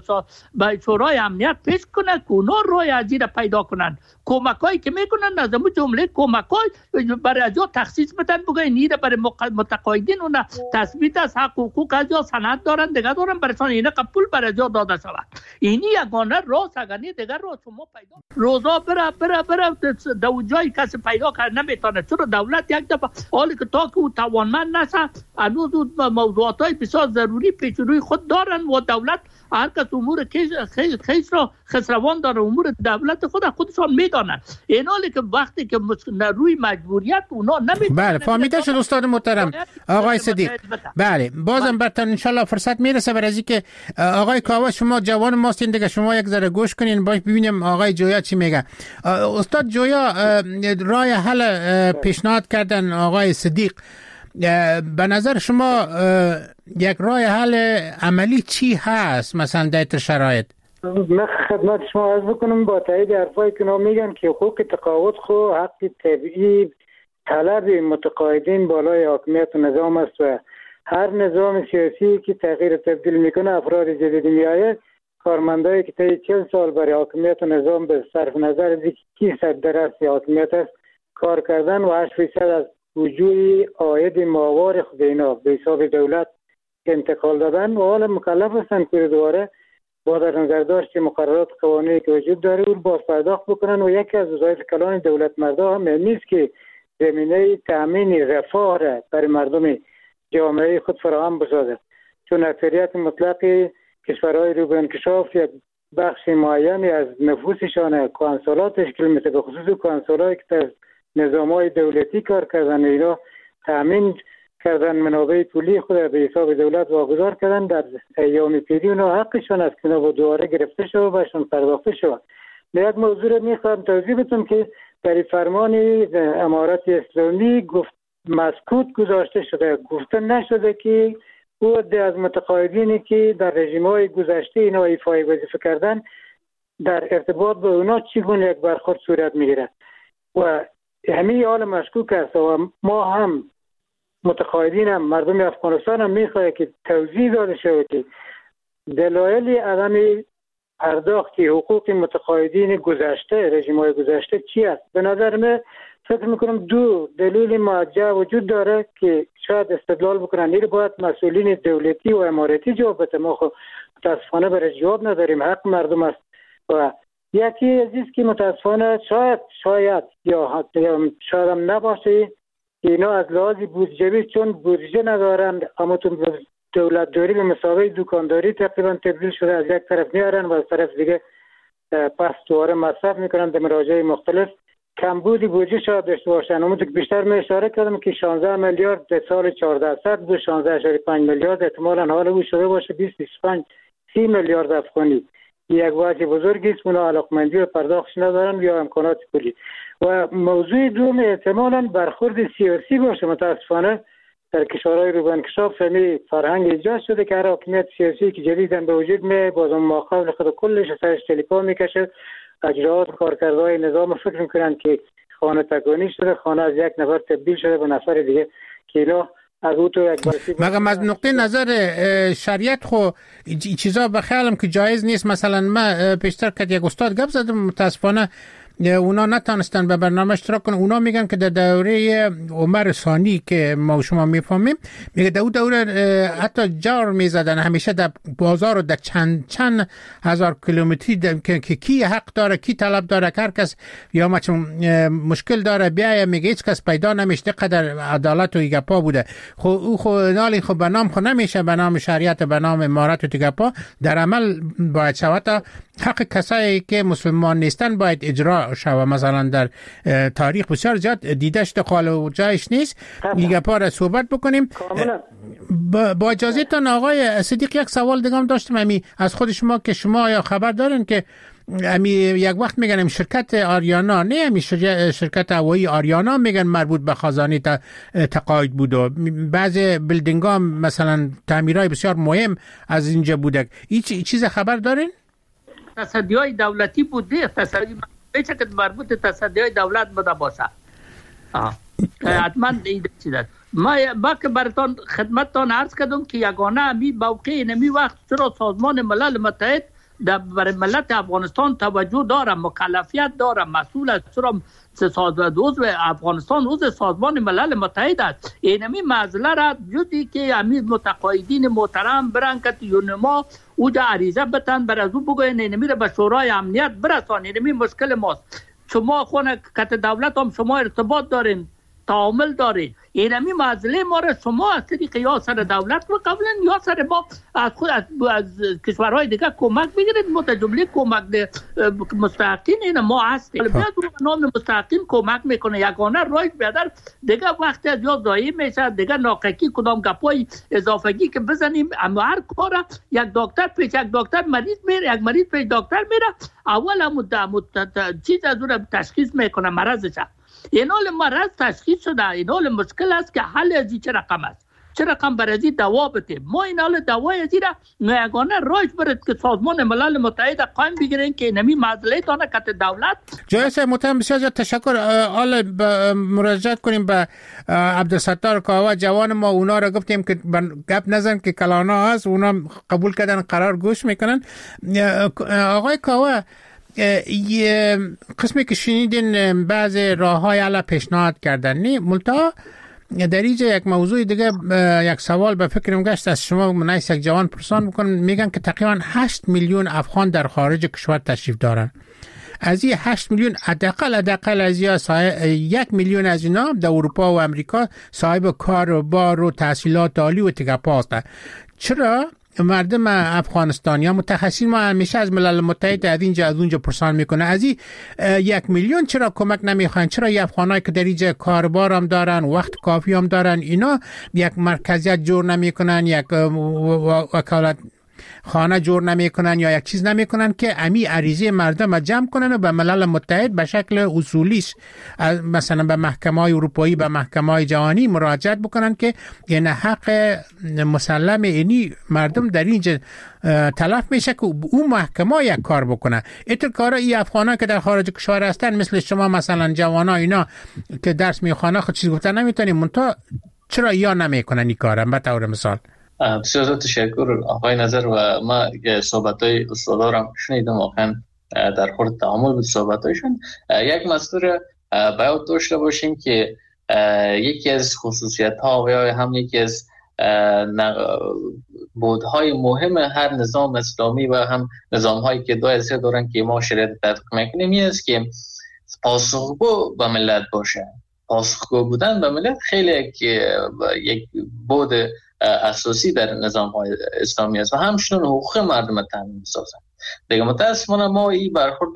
به شورای امنیت پیش کنه که اونا رای از این پیدا کنن. کمکایی که میکنن از اون جمله کمکای برای از جا تخصیص بدن، بگن نیره برای متقاعدین اونا تثبیت از حق حقوق از جا سند دارن دیگه دارن برایشان اینه قبول برای جا داده شود. اینی یگانه راست اگرنی دیگر را شما پیدا روزا بره بره بره دو جای کسی پیدا کرد نمیتونه. چرا دولت یک دفعه حالی که تا که او توانمند نشه هنوز موضوعات های بسیار ضروری پیش روی خود دارن و دولت هر کس امور خیش را خسروان داره، امور دولت خود خودشان میدانن. این حالی که وقتی که روی مجبوریت اونا نمیتونن. بله فهمیده شد استاد محترم آقای صدیق. بله بازم براتون انشالله فرصت میرسه برای از اینکه آقای کاوه شما جوان ماستین دیگه، شما یک ذره گوش کنین باش ببینیم آقای جویا چی میگه. استاد جویا راه حل پیشنهاد کردن آقای صدیق، به نظر شما یک راه حل عملی چی هست مثلا در شرایط؟ من خدمت شما عرض بکنم با تایید حرفایی که اونا میگن که حقوق تقاعد خو حق طبیعی طلب متقاعدین بالای حاکمیت و نظام است و هر نظام سیاسی که تغییر تبدیل میکنه افراد جدید میآید، کارمندایی که طی چهل سال برای حاکمیت و نظام به صرف نظر از کی صد درصد حاکمیت است کار کردن و هشت فیصد از وجوه عاید ماوار خود اینا به حساب دولت انتقال دادن و حالا مکلف هستند که دوباره با در نظر داشت مقررات قوانینی که وجود داره او باز پرداخت بکنن و یکی از وظایف کلان دولت مردا هم نیست که زمینه تامین رفاه را برای مردم جامعه خود فراهم بسازد، چون اکثریت مطلق کشورهای رو به انکشاف یک بخش معینی از نفوسشان کانسولات تشکیل میده، به خصوص کانسولایی که از نظامهای دولتی کار کردن اینا تامین کردن منابع پولی خود به حساب دولت واگذار کردن. در ایام پیری اونا حقشان است که با دوباره گرفته شد و بهشون پرداخته شد. یک موضوع رو میخوام توضیح بدم که در فرمان امارت اسلامی گفت مسکوت گذاشته شده، گفته نشده که او از متقاعدینی که در رژیم‌های گذشته اینا ایفای وظیفه کردن در ارتباط با اونا چگونه یک برخورد صورت میگیرد و همه حال مشکوک است و ما هم متقاعدین هم مردم افغانستان هم میخواه که توضیح داده شود که دلایل عدم پرداخت حقوق متقاعدین گذشته رژیم‌های گذشته چی است. به نظر من فکر میکنم دو دلیل موجه وجود داره که شاید استدلال بکنن. این باید مسئولین دولتی و اماراتی جواب بده، ما خب متاسفانه برای جواب نداریم، حق مردم است. و یکی عزیز که متاسفانه شاید شاید یا شاید هم نباشه اینا از لحاظ بودجه‌ای چون بودجه ندارن اما تو دولت داری به مسابقه دکانداری تقریبا تبدیل شده، از یک طرف میارن و از طرف دیگه پس دوباره مصرف میکنن در مراجع مختلف. کمبودی بودجه شاید داشته باشن. اما که بیشتر می اشاره کردم که شانزده میلیارد در سال چهارده صد بود، شانزده اشاره پنج میلیارد احتمالاً حال او شده باشه بیست بیست و پنج سی میلیارد افغانی. یک وجه بزرگی است اونا علاقمندی و پرداختش ندارن یا امکانات پولی. و موضوع دوم احتمالاً برخورد سیاسی باشه. متاسفانه در کشورهای رو به انکشاف فهمی فرهنگ ایجاد شده که هر حاکمیت سیاسی که جدیداً به وجود می بازم ما قبل خود کلش سرش تلیپا میکشه، اجرات کارکردهای نظام فکر میکنن که خانه تکانی شده، خانه از یک نفر تبدیل شده به نفر دیگه که اینا از او تو یک برسی مگم از نقطه نظر شریعت خو چیزا بخیالم که جایز نیست. مثلا من پیشتر که یک استاد گپ زدم متاسفانه اونا نتانستن به برنامه اشتراک کنن. اونا میگن که در دوره عمر ثانی که ما شما میفهمیم میگه در دوره حتی جار میزدن همیشه در بازار و در چند چند هزار کیلومتری که کی حق داره کی طلب داره، هر کس یا ما چون مشکل داره بیای میگه هیچ کس پیدا نمیشه. قدر عدالت و گپا بوده. خو او خو نالی خو به نام خو نمیشه، به نام شریعت به نام امارت و گپا در عمل باید شود. حق کسایی که مسلمان نیستن باید اجرا شود. مثلا در تاریخ بسیار زیاد دیده شده، قال و جایش نیست. دیگه پاره صحبت بکنیم. با اجازه تان آقای صدیق یک سوال دیگه هم داشتم امی از خود شما که شما یا خبر دارین که امی یک وقت میگن شرکت آریانا نه امی شرکت هوایی آریانا میگن مربوط به خزانه تقاعد بود و بعضی بیلدینگ ها مثلا تعمیرهای بسیار مهم از اینجا بوده. این چیز خبر دارین؟ تصدیهای دولتی بوده، تصدی بیچه که مربوط تصدیهای دولت بوده باشه. حتما ایده چیده. ما با که براتون خدمتتان عرض کردم که یگانه می موقع نمی وقت چرا سازمان ملل متحد در برای ملت افغانستان توجه داره، مکلفیت داره، مسئول است، چرا عضو افغانستان عضو سازمان ملل متحد است. اینمی مسئله را جدی که امیر متقاعدین محترم برن که یونما اوجا عریضه بتن بر از او بگوین اینمی را به شورای امنیت برسان. اینمی مشکل ماست. شما خونه کت دولت هم شما ارتباط دارین، تعامل دارین. اینمی مسئله ما را شما از طریق یا سر دولت و قبلا یا سر ما از خود از, از کشورهای دیگه کمک بگیرید. متجمله کمک مستحقین این ما هستیم. بیاد رو نام مستحقین کمک میکنه. یگانه رایت بیادر دیگه وقتی از یا ضایع میشه، دیگه ناقکی کدام گپای اضافگی که بزنیم. اما هر کار یک دکتر پیش یک دکتر مریض میره، یک مریض پیش دکتر میره، اول هم چیز از اون تشخیص میکنه مرضش. این حال مرض تشخیص شده، این حال مشکل است که حل ازی چه رقم است، چه رقم بر ازی دوا بده. ما این حال دوای ازی را یگانه رایج برد که سازمان ملل متحد قایم بگیرین که نمی مسئله تانه کت دولت. جایز محترم بسیار زیاد تشکر. حالا مراجعت کنیم به عبدالستار کاوه جوان ما. اونا را گفتیم که گپ نزن که کلانا هست، اونا قبول کردن قرار گوش میکنن. آقای کاوه، یه قسمی که شنیدین بعض راه های علا پیشنهاد کردن نی ملتا در اینجا یک موضوع دیگه یک سوال به فکرم گشت از شما منایس یک جوان پرسان میکنن. میگن که تقریبا هشت میلیون افغان در خارج کشور تشریف دارن. از این هشت میلیون حداقل حداقل از یک میلیون از اینا در اروپا و امریکا صاحب کار و بار و تحصیلات عالی و تگپا هستن. چرا مردم افغانستان یا متخصصین ما همیشه از ملل متحد از اینجا از اونجا پرسان میکنه از این یک میلیون چرا کمک نمیخواین؟ چرا این افغانایی که در اینجا کاربار هم دارن، وقت کافی هم دارن، اینا یک مرکزیت جور نمیکنن، یک وکالت خانه جور نمیکنن یا یک چیز نمیکنن که امی عریضه مردم جمع کنن و به ملل متحد به شکل اصولیش مثلا به محکمه‌های اروپایی، به محکمه‌های جهانی مراجعت بکنن که این حق مسلم اینی مردم در اینجا تلف میشه که اون محکمه یک کار بکنه. اینطور کارا این افغانا که در خارج کشور هستن مثل شما مثلا جوانا اینا که درس میخوانه خود چیز گفتن نمیتونیم منتها چرا یا نمیکنن این کارم؟ به طور مثال. بسیار تشکر آقای نظر. و ما صحبت‌های استادارم شنیدم، واقعا در خورد تعامل بود صحبت‌هایشون. یک مسئله باید داشته باشیم که یکی از خصوصیت‌ها و یا هم یکی از بودهای مهم هر نظام اسلامی و هم نظام‌هایی که دو حیثیت دارن که ما شریعت تطبیق می‌کنیم این است که پاسخگو به ملت باشه. پاسخگو بودن به ملت خیلی یک یک بود اساسی در نظام‌های اسلامی است و همچنین حقوق مردم تامین می‌سازند. دیگه متأسفانه ما این برخورد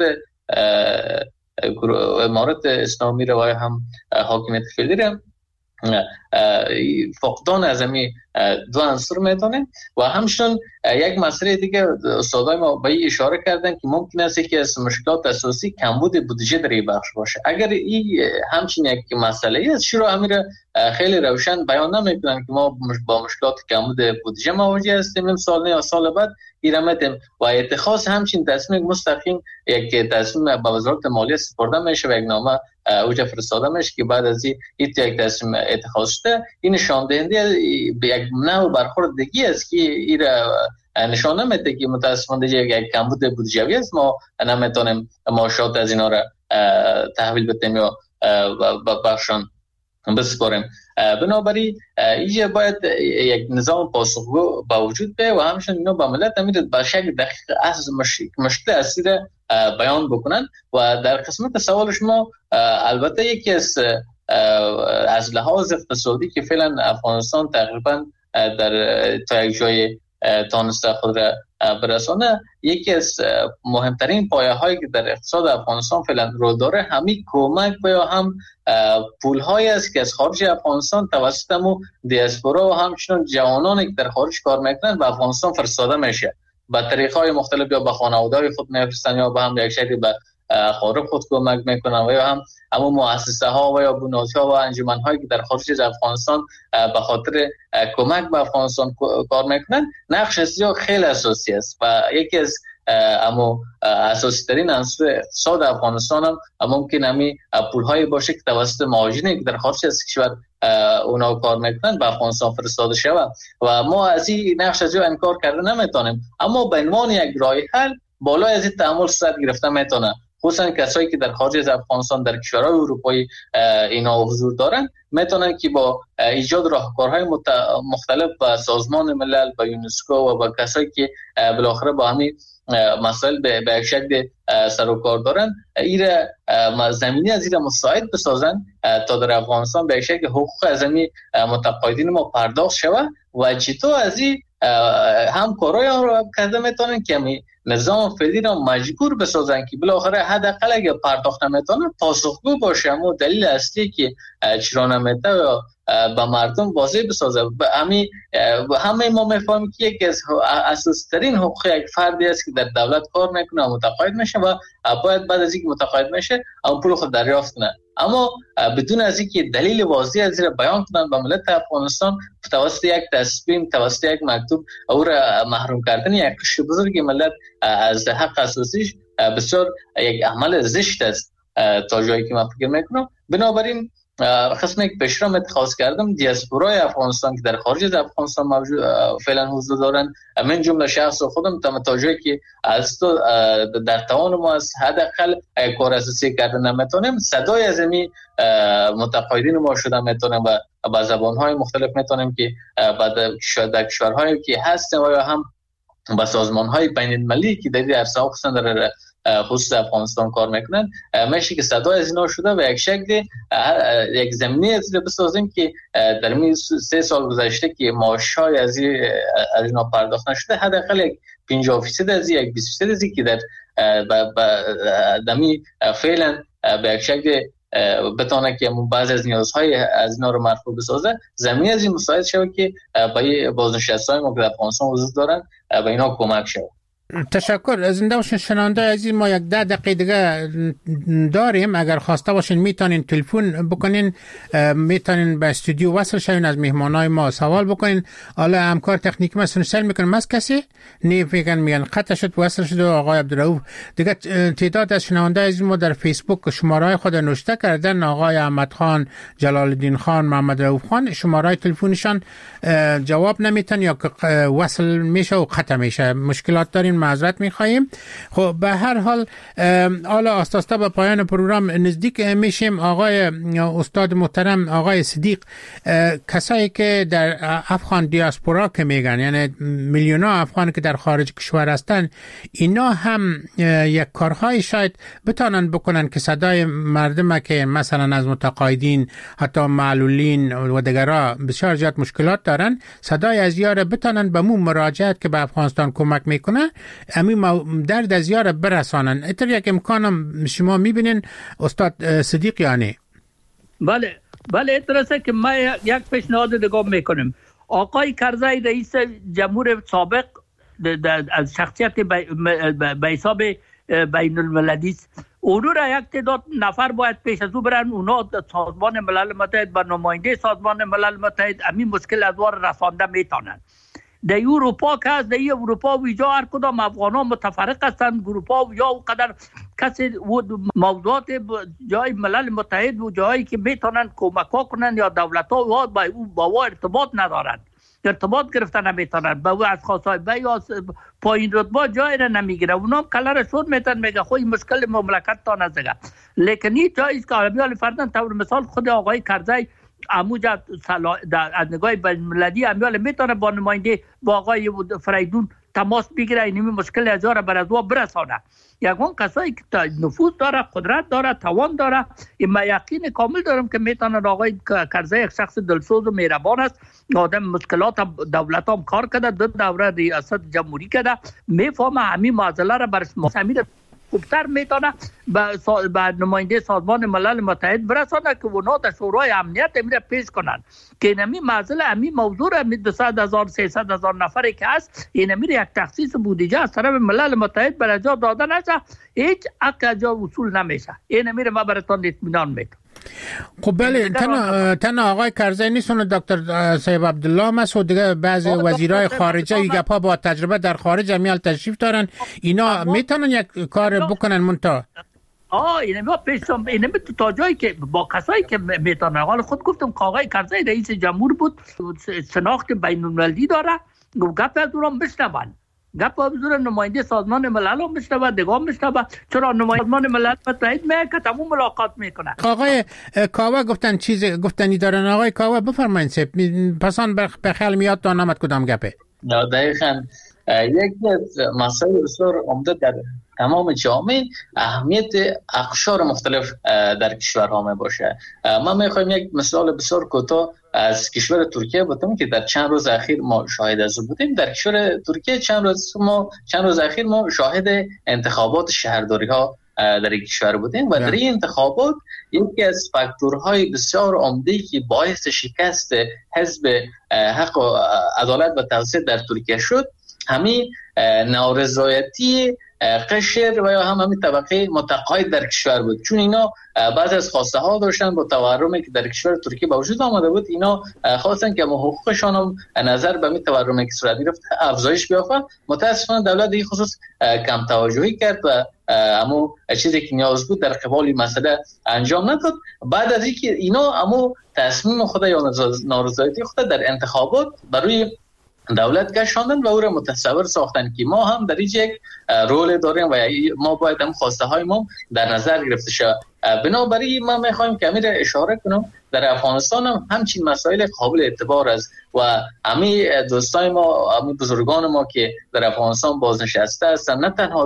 امارت اسلامی رو و هم حاکمیت فعلی رو فقدان از همین دو عنصر میدونه. و همچنین یک مسئله دیگه استادای ما به این اشاره کردن که ممکن است که از مشکلات اساسی کمبود بودجه در این بخش باشه. اگر این همچین یک مسئله است چرا امیر خیلی روشن بیان نمیکنن که ما با مشکلات کمبود بودجه مواجه هستیم سال نه یا سال بعد ایرامتیم و اتخاذ همچین تصمیم مستقیم یک تصمیم به وزارت مالیه سپرده میشه و یک نامه اوجا فرستاده میشه که بعد از این یک تصمیم اتخاذ شده. این نشان دهنده به یک نوع برخورد دیگه است که این نشانه میده که متاسفانه یک کمبود بودجوی است. ما نمیتونیم معاشات از اینا را تحویل بدیم یا بخشان بسپاریم. بنابراین اینجا باید یک نظام پاسخگو با وجود بیاید و همچنین اینا با ملت امید به شکل دقیق از مشکل اصلی را بیان بکنن. و در قسمت سوال شما البته یکی از از لحاظ اقتصادی که فعلا افغانستان تقریبا در تا یک جای تانسته خود را برسانه، یکی از مهمترین پایه هایی که در اقتصاد افغانستان فعلا رو داره همین کمک و یا هم پول هایی است که از خارج افغانستان توسط مو دیاسپورا و همچنین جوانانی که در خارج کار میکنن به افغانستان فرستاده میشه به طریق های مختلف، یا به خانواده خود میفرستن یا به هم یک شکلی به خارج خود کمک میکنن و یا هم اما مؤسسه ها و یا بنیادها و انجمن هایی که در خارج از افغانستان به خاطر کمک به افغانستان کار میکنن نقش اصلی خیلی اساسی است. و یکی از اما اساسی ترین عنصر اقتصاد افغانستان هم ممکن همی پول‌های باشه که توسط مهاجرینی که در خارج از کشور اونا کار میکنن به افغانستان فرستاده شود و ما از این نقش از انکار کرده نمیتونیم، اما به عنوان یک راه حل بالای از این تعامل صورت گرفته میتونه، خصوصا کسایی که در خارج از افغانستان در کشورهای اروپایی اینا حضور دارن میتونن که با ایجاد راهکارهای مختلف با سازمان ملل، با یونسکو و با کسایی که بالاخره با همین مسائل به یک شکل سر و کار دارن ایره زمینی از ایره مساعد بسازن تا در افغانستان به یک شکل حقوق از همین متقاعدین ما پرداخت شود و چطور از این همکارای آن رو کرده میتونن که همین نظام فعلی را مجبور بسازن که بالاخره حداقل اگه پرداخت نمیتونن پاسخگو باشه. اما دلیل اصلی که چرا نمیتونه یا به مردم واضح بسازه. همین همه ما میفهمیم که یکی از اساسی ترین حقوق یک فردی است که در دولت کار میکنه و متقاعد میشه و باید بعد از اینکه متقاعد میشه اون پول خود دریافت کنه، اما بدون از اینکه دلیل واضح از این بیان کنن به ملت افغانستان توسط یک تصمیم، توسط یک مکتوب او را محروم کردن یک قشر بزرگ ملت از حق اساسیش بسیار یک عمل زشت است تا جایی که من فکر میکنم. بنابراین قسم یک پیشرفت اتخاذ کردم دیاسپورای افغانستان که در خارج از افغانستان موجود فعلا حضور دارن، من جمله شخص خودم تا متوجه که از تو در توان ما از حداقل کار اساسی کردن نمیتونیم، صدای از این متقاعدین ما شده میتونیم و با زبان‌های مختلف میتونیم که بعد در کشورهایی که هستن و یا هم با سازمان‌های بین‌المللی که در عرصه خصوصا در خصوص افغانستان کار میکنن میشه که صدای از اینا شده و یک شکل یک زمینه از رو بسازیم که در این سه سال گذشته که معاش‌های از از اینا پرداخت نشده حداقل یک پنجاه درصد از یک بیست درصد از که در دمی فعلا به یک شکل بتونه که بعضی از نیازهای از اینا رو مرفوع بسازه، زمینه از این مساعد شود که برای بازنشسته‌های ما که در افغانستان وجود دارن به اینا کمک شود. تشکر. زنده باشین شنونده عزیز، ما یک ده دقیقه دیگه داریم، اگر خواسته باشین میتونین تلفن بکنین، میتونین به استودیو وصل شوین از مهمانای ما سوال بکنین. حالا همکار تکنیکی ما سنشتر میکنم از کسی نی فکر میگن قطع شد وصل شد آقای عبدالرؤوف دیگه. تعداد از شنونده عزیز ما در فیسبوک شماره خود نوشته کردن، آقای احمد خان، جلال الدین خان، محمد رؤوف خان، شماره تلفنشان جواب نمیتن یا وصل میشه و قطع میشه، مشکلات دارین، معذرت میخواییم. خب به هر حال حالا آستاستا به پایان پروگرام نزدیک میشیم. آقای استاد محترم آقای صدیق، کسایی که در افغان دیاسپورا که میگن یعنی میلیونا افغان که در خارج کشور هستن، اینا هم یک کارهای شاید بتانن بکنن که صدای مردم که مثلا از متقاعدین حتی معلولین و دیگرها بسیار زیاد مشکلات دارن، صدای از یاره بتانن به مو مراجعت که به افغانستان کمک میکنه امی درد از یاره برسانن. اتر یک امکانم شما میبینین استاد صدیق یعنی؟ بله بله اترسه که ما یک پیشنهاد دیگه میکنیم. آقای کرزی رئیس جمهور سابق از شخصیت به حساب بین المللی است، اونو را یک تعداد نفر باید پیش از او برن، اونا سازمان ملل متحد با نماینده سازمان ملل متحد همین مشکل از وار رسانده میتونن. در اروپا که از در اروپا ویجا هر کدام افغان ها متفرق هستند، اروپا و یا قدر کسی موضوعات جای ملل متحد و جایی که میتونن کمک ها کنن یا دولت ها با او با ارتباط ندارن، ارتباط گرفتن نمیتونن، با او از خواستای با یا پایین رتبه جای را نمیگیره، اونا کلر شد میتونن میگه خوی مشکل مملکت تا نزگه. لیکن این جایی که عربی فردن طور مثال خود آقای کرزی اموجا از نگاه بین‌المللی امیال میتونه با نماینده با آقای فریدون تماس بگیره، اینمی مشکل از را بر از او برسانه. یکون کسایی که نفوذ داره، قدرت داره، توان داره، این ما یقین کامل دارم که میتونن. آقای کرزی یک شخص دلسوز و مهربان است، آدم مشکلات دولت هم کار کرده، دو دوره ریاست جمهوری کرده، میفهمه همین معضله را برش محسمید خوبتر میتونه به نماینده سازمان ملل متحد برسانه که اونا در شورای امنیت میره پیش کنن که اینمی معضله همین موضوع را دویست هزار سیصد هزار نفری که هست اینمی یک تخصیص بودجه از طرف ملل متحد برای جا داده نشه، هیچ حق جا وصول نمیشه. اینمی را ما براتون اطمینان میدم. خب بله تنها تنها آقای کرزی نیستون، دکتر صاحب عبدالله مسعود دیگه بعضی وزیرای خارجه یک گپا با تجربه در خارج میال تشریف دارن، اینا میتونن یک کار بکنن منتا آه این ما پیشم این تو تا جایی که با کسایی که میتونن. حالا خود گفتم که آقای کرزی رئیس جمهور بود، شناخت بین المللی داره، گپ از اونم بشنون، گپ از اون نماینده سازمان ملل هم بشنون، دیگه هم بشنون. چرا نماینده سازمان ملل متحد میگه تمام ملاقات میکنه. آقای کاوه گفتن چیز گفتنی دارن، آقای کاوه بفرمایید. سپ پسان به خیال میاد تا نمت کدام گپه. دقیقاً یکی از مسائل بسیار عمده در تمام جامعه اهمیت اقشار مختلف در کشورها می باشه. ما میخوایم یک مثال بسیار کوتاه از کشور ترکیه بتونیم که در چند روز اخیر ما شاهد از بودیم. در کشور ترکیه چند روز ما چند روز اخیر ما شاهد انتخابات شهرداری ها در این کشور بودیم و در این انتخابات یکی از فاکتورهای بسیار عمده‌ای که باعث شکست حزب حق و عدالت و توسعه در ترکیه شد همین نارضایتی قشر و یا هم همین طبقه متقاعد در کشور بود، چون اینا بعض از خواسته ها داشتن با تورمی که در کشور ترکیه به وجود آمده بود، اینا خواستن که حقوقشان هم نظر به همین تورمی که صورت گرفت افزایش بیافته. متاسفانه دولت این خصوص کم توجهی کرد و اما چیزی که نیاز بود در قبال مسئله انجام نداد. بعد از اینکه اینا اما تصمیم خود یا نارضایتی خود در انتخابات برای دولت کشاندن و او را متصور ساختن که ما هم در این یک رول داریم و ما باید هم خواسته های ما در نظر گرفته شد. بنابراین ما میخوایم که امیر اشاره کنم در افغانستان هم همچین مسائل قابل اعتبار است و همین دوستای ما همین بزرگان ما که در افغانستان بازنشسته هستند، نه تنها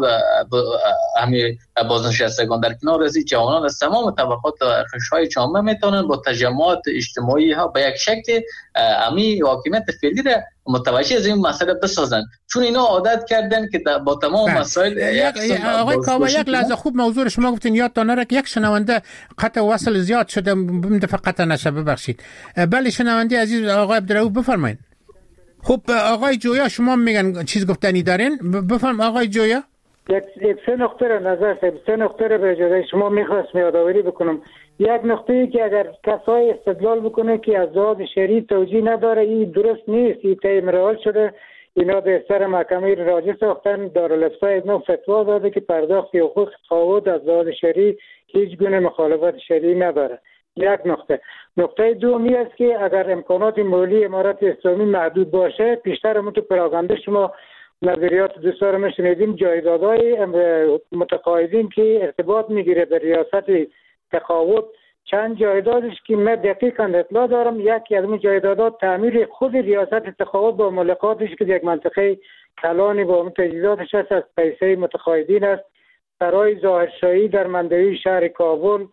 همین بازنشستگان در کنار از جوانان از تمام طبقات و قشرهای جامعه میتونن با تجمعات اجتماعی ها به یک شکل همین حاکمیت فعلی را متوجه از این مسئله بسازن، چون اینا عادت کردن که با تمام مسائل آقای کاوه یک لحظه خوب موضوع شما گفتین یادتان نره که یک شنونده قطع وصل زیاد شده فقط نشه، ببخشید. بله شنونده عزیز آقای عبدالرؤوف بفرمایید. خب آقای جویا شما میگن چیز گفتنی دارین، بفرم آقای جویا. یک یک سه نقطه را نظر سه سه نقطه را به اجازه شما میخواست یادآوری بکنم. یک نقطه ای که اگر کسای استدلال بکنه که از لحاظ شرعی توجیه نداره این درست نیست، این طی رعایت شده، اینا به سر محکمه راجع ساختن، دارالافتا از نو فتوا داده که پرداخت حقوق تقاعد از لحاظ شرعی هیچ گونه مخالفت شرعی نداره. یک نقطه. نقطه دومی است که اگر امکانات مالی امارت اسلامی محدود باشه، پیشتر همون تو پراگنده شما نظریات دوستان ما شنیدیم، جایدادهای متقاعدین که ارتباط میگیره به ریاست تقاعد، چند جایدادش که من دقیقاً اطلاع دارم، یکی از اون جایدادات تعمیر خود ریاست تقاعد با ملکاتش که یک منطقه کلانی با اون تجهیزاتش هست از پیسه متقاعدین است، سرای ظاهرشاهی در منطقه شهر کابل،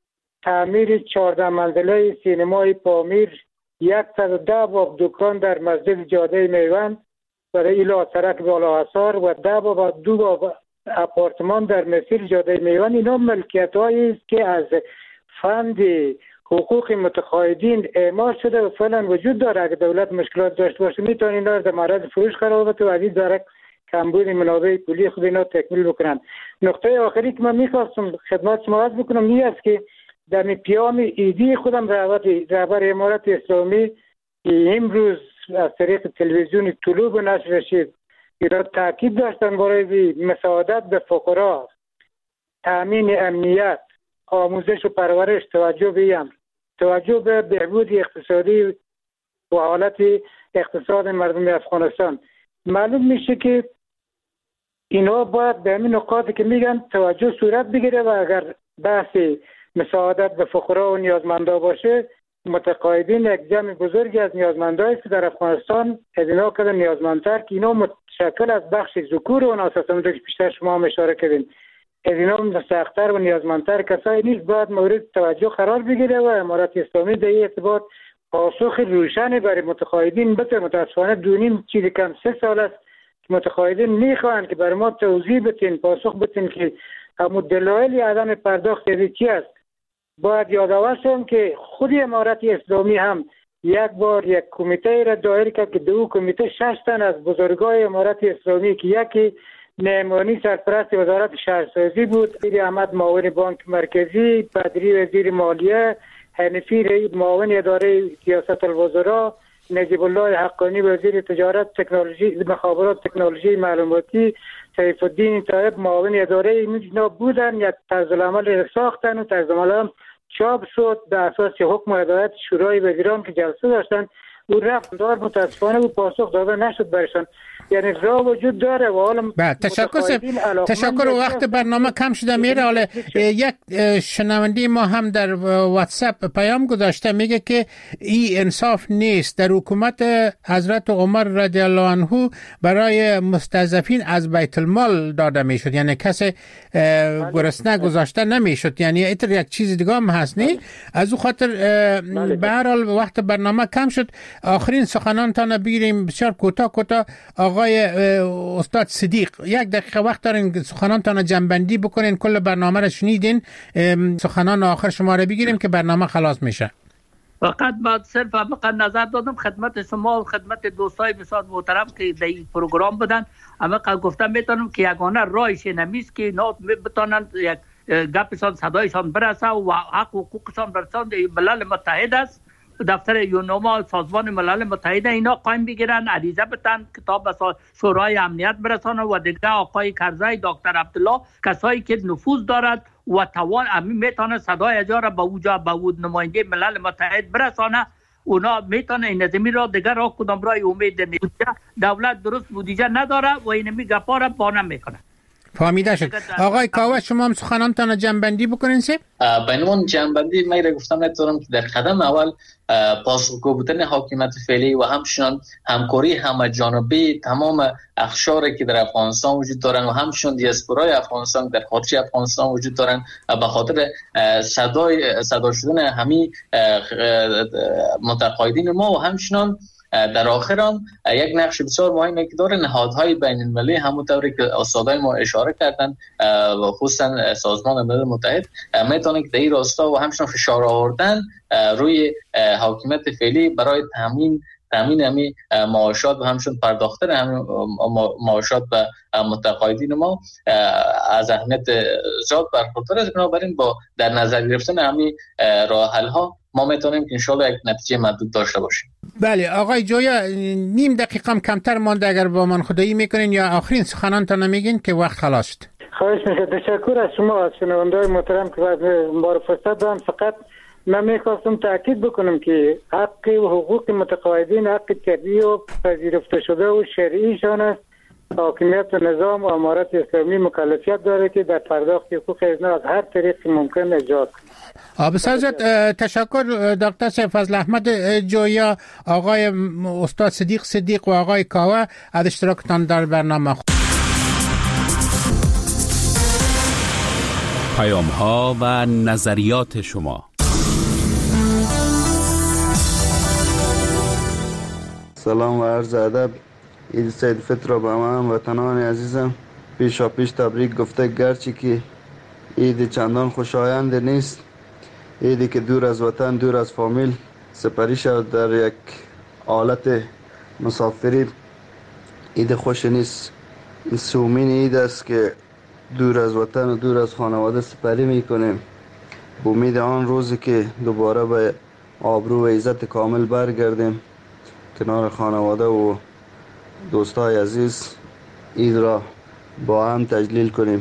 تعمیر چهارده منزله سینمای پامیر، صد و ده باب دکان در مسجد جاده میوند برای ایلا سرک بالا حصار و ده باب دو باب اپارتمان در مسیر جاده میوند. اینا ملکیت هایی است که از فند حقوق متقاعدین اعمال شده و فعلا وجود داره. اگر دولت مشکلات داشته باشه میتونه اینا رو در معرض فروش قرار بده و از این داره کمبود منابع پولی خود اینا تکمیل بکنن. نقطه آخری که من میخواستم خدمت شما عرض بکنم این است که در پیام ایدی خودم رهبر امارت اسلامی امروز از طریق تلویزیون طلوع نشر رسید اینا تاکید داشتن برای مساعدت به فقرا، تامین امنیت، آموزش و پرورش، توجه به امر، توجه به بهبود اقتصادی و حالت اقتصاد مردم افغانستان. معلوم میشه که اینا باید به همین نقاطی که میگن توجه صورت بگیره و اگر بحث مساعدت به فقرا و نیازمندا باشه، متقاعدین یک جمع بزرگی از نیازمندایی که در افغانستان از اینا کردن نیازمندتر که اینا متشکل از بخش ذکور و ناسازمان که بیشتر شما هم اشاره کردین، از اینا مستحق‌تر و نیازمندتر کسایی نیست، باید مورد توجه قرار بگیره و امارت اسلامی در این ارتباط پاسخ روشنی برای متقاعدین بده. متاسفانه دونیم چیزی کم سه سال است که متقاعدین میخوان که برای ما توضیح بدین، پاسخ بدین که همون دلایل عدم پرداخت چی است. باید یادآور شم که خود امارت اسلامی هم یک بار یک کمیته را دایر کرد که دو کمیته شش تن از بزرگای امارت اسلامی که یکی نعمانی سرپرست وزارت شهرسازی بود، وزیر احمد معاون بانک مرکزی، بدری وزیر مالیه، حنفی رئیس معاون اداره سیاست الوزراء، نجیب الله حقانی وزیر تجارت تکنولوژی مخابرات تکنولوژی معلوماتی، سیف الدین طایب معاون اداره اینا بودن. یک طرز العمل ساختن و طرز العمل چاپ شد به اساس حکم و هدایت شورای وزیران که جلسه داشتن. او رفت دار متاسفانه او پاسخ داده نشد برشان. یعنی راه وجود داره و حالا بعد تشکر تشکر وقت برنامه کم شده میره. حالا یک شنونده ما هم در واتساپ پیام گذاشته میگه که این انصاف نیست. در حکومت حضرت عمر رضی الله عنه برای مستضعفین از بیت المال داده میشد، یعنی کسی گرسنه گذاشته نمیشد. یعنی ایتر یک چیز دیگه هم هست نی. از او خاطر به هر حال وقت برنامه کم شد. آخرین سخنان تا بگیریم بسیار کوتاه کوتاه. آقای استاد صدیق یک دقیقه وقت دارین سخنانتان جنبندی بکنین. کل برنامه را شنیدین، سخنان آخر شما را بگیریم که برنامه خلاص میشه. فقط بعد صرف فقط نظر دادم خدمت شما و خدمت دوستای بسیار محترم که در این پروگرام بودن. اما گفتم میتونم که یگانه راهش نمیست که اینا بتونن یک گپشان صدایشان برسه و حق و حقوقشان برسان در ملل متحد است. دفتر یونما سازمان ملل متحد اینا قایم بگیرن، عریضه بتن، کتاب به شورای امنیت برسانه و دیگه آقای کرزی، دکتر عبدالله، کسایی که نفوذ دارد و توان امی میتونه صدای اجا را به اوجا به اود نماینده ملل متحد برسانه. اونا میتونه این زمین را دیگه را کدام رای امید نیست. دولت درست بودجه نداره و اینمی گپا را بانم میکنه. فهمیده شد. آقای کاوه شما هم سخنانتان جنبندی بکنین سیب؟ بینون جنبندی میره گفتم ندارم که در قدم اول پاسخگو بودن حاکمیت فعلی و همچنان همکاری همه جانبه تمام اقشاری که در افغانستان وجود دارن و همچنان دیاسپورای افغانستان در خارج افغانستان وجود دارن به خاطر صدای صدا شدن همین متقاعدین ما و همچنان در آخر هم یک نقش بسیار مهمی که داره نهادهای بین المللی همونطوری که استادای ما اشاره کردن و خصوصا سازمان ملل متحد میتونه که در این راستا و همچنان فشار آوردن روی حاکمیت فعلی برای تامین تامین همین معاشات و همچنان پرداختن همین معاشات به متقاعدین ما از اهمیت زیاد برخوردار است. بنابراین با در نظر گرفتن همین راه حل ها ما میتونیم که انشالله یک نتیجه محدود داشته باشیم. بله آقای جویا نیم دقیقه هم کمتر مانده، اگر با من خدایی میکنین یا آخرین سخنانتان نمیگین که وقت خلاص شد. خواهش میکنم. تشکر از شما از شنونده‌های محترم که ما رو فرصت دادن. فقط من میخواستم تاکید بکنم که حق و حقوق متقاعدین حق طبیعی و پذیرفته شده و شرعیشان است. حاکمیت و نظام و امارت اسلامی مکلفیت داره که در پرداخت حقوق اینا از هر طریق ممکن اجرا کنه. بسیار تشکر دکتر سیفضل احمد جویا، آقای استاد صدیق صدیق و آقای کاوه از اشتراکتان در برنامه. پیام ها و نظریات شما. سلام و عرض ادب. عید سید فطر را به همه وطنان عزیزم پیشا پیش تبریک گفته، گرچه که عید چندان خوشایند نیست، عیدی که دور از وطن دور از فامیل سپری شد در یک حالت مسافری، عید خوش نیست. این سومین عید است که دور از وطن و دور از خانواده سپری میکنیم، به امید آن روزی که دوباره به آبرو و عزت کامل برگردیم کنار خانواده و دوستای عزیز عید را با هم تجلیل کنیم.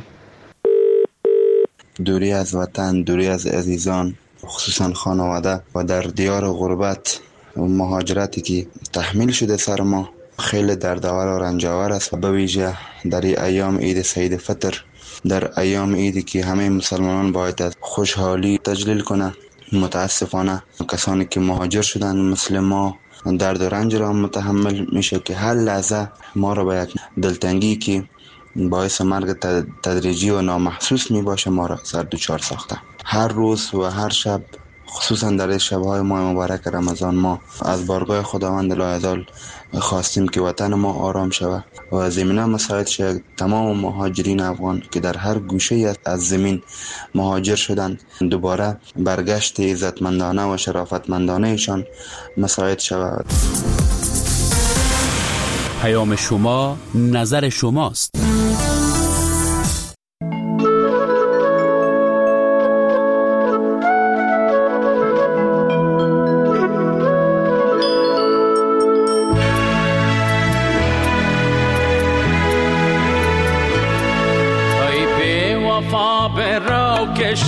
دوری از وطن، دوری از عزیزان، خصوصا خانواده و در دیار غربت و مهاجرتی که تحمیل شده سر ما خیلی دردآور و رنجاور است و به ویژه در ایام عید سعید فطر، در ایام عیدی که همه مسلمانان باید از خوشحالی تجلیل کنند، متاسفانه کسانی که مهاجر شدند مثل ما درد و رنج را متحمل میشه که هر لحظه ما را به یک دلتنگی که باعث مرگ تدریجی و نامحسوس می باشه ما را سر دوچار ساخته. هر روز و هر شب، خصوصا در شبهای ماه مبارک رمضان، ما از بارگاه خداوند لایزال خواستیم که وطن ما آرام شود و زمینه مساعد شد. تمام مهاجرین افغان که در هر گوشه از زمین مهاجر شدند دوباره برگشت عزتمندانه و شرافتمندانه ایشان مساعد شود. پیام شما نظر شماست.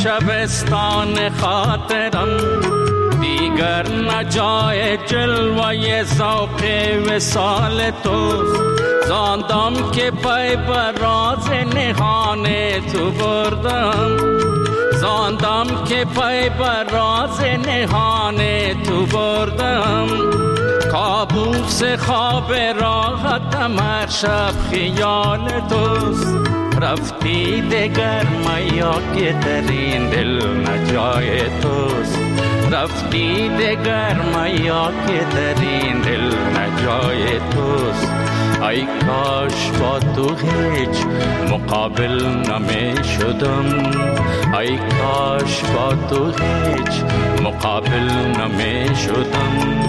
شبستان خاطرم، دیگر نجای جلوه ذوق وصال توست. زاندم که پای بر راز نهان تو بردم، زاندم که پای بر راز نهان تو بردم. کابوس خواب راحتم هر شب خیال توست. رفتی دگر میا که در این دل نجای توست. رفتی دگر میا که در این دل نجای توست. ای کاش با تو هیچ مقابل نمی شدم، ای کاش با تو هیچ مقابل نمی شدم.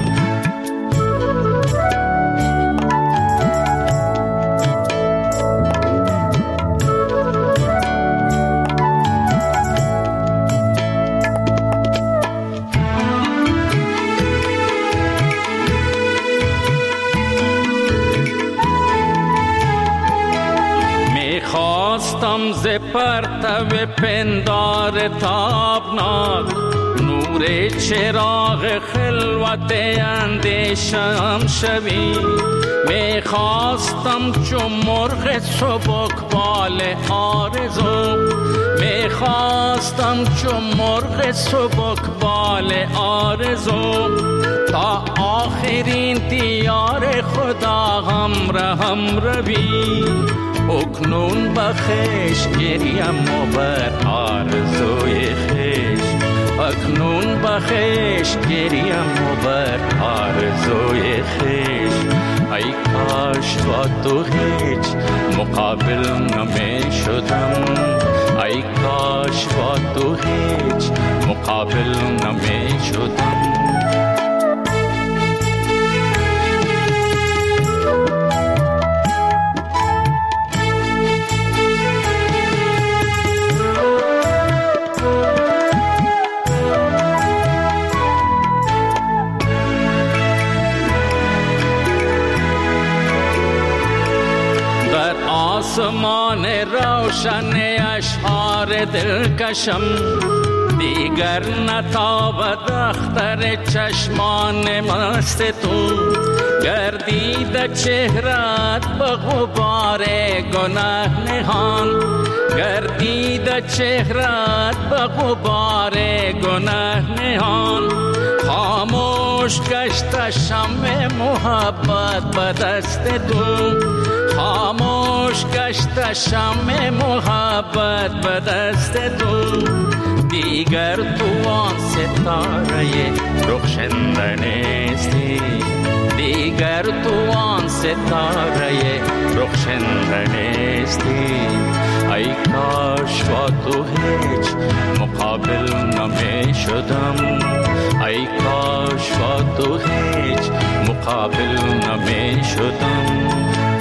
خواستم ز پرتو پندار تابناک، نور چراغ خلوت اندیشم شوی. می خواستم چون مرغ سبکبال آرزو، می خواستم چون مرغ سبکبال آرزو. تا آخرین دیار خدا همراهم روی. اکنون بخش گریم و بر آرزوی خیش، اکنون بخش گریم و بر آرزوی خیش. ای کاش با تو هیچ مقابل نمی شدم، ای کاش با تو هیچ مقابل نمی شدم. آسمان روشن اشعار دلکشم، دیگر نتابد اختر چشمان مست تو. گردید چهرت به غبار گناه نهان، گردید چهرت به غبار گناه نهان. خاموش گشت شمع محبت به دست تو، خاموش گشت شمع محبت به دست تو. دیگر تو آن ستاره رخشنده نیستی، دیگر تو آن ستاره رخشنده نیستی. ای کاش با تو هیچ مقابل نمی شدم، ای کاش با تو هیچ مقابل نمی شدم.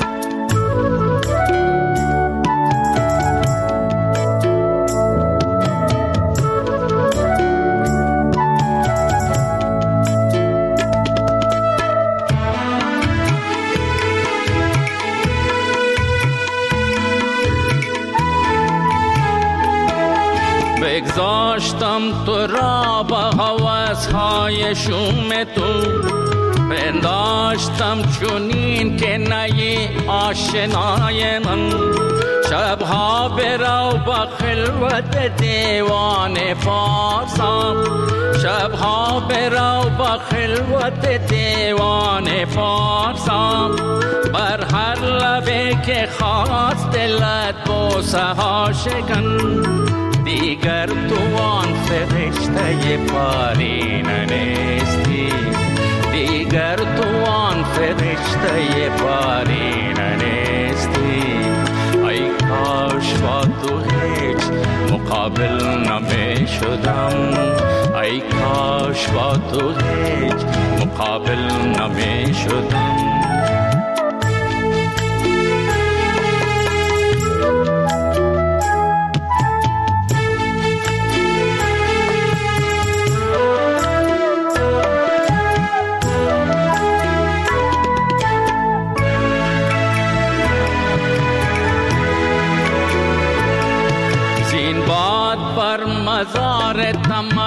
بگذاشتم تو را با هوس‌های شوم تو، پنداشتم چونین که نی آشنای من. شبها برو با خلوت دیوان فارسم، شبها برو با خلوت دیوان فارسم. بر هر لبه که خواست دلت بوسه ها شکن. دیگر تو آن فرشته پارینه نیستی، دیگر تو آن فرشته پارینه نیستی. ای کاش با تو هیچ مقابل نمی شدم، ای کاش با تو هیچ مقابل نمی شدم.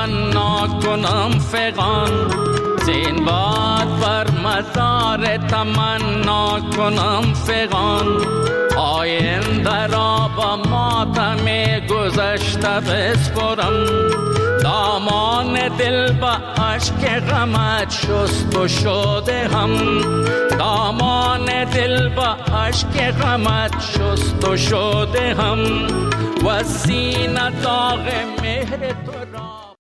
تمنا کنم فغان، زین باد بر مزار تمنا کنم فغان. آینده را با ماتم گذشته بسپرم، دامان دل با عشق غمت شست و شده هم، دامان دل با عشق غمت شست و شده هم، و سینه داغ مهر تو را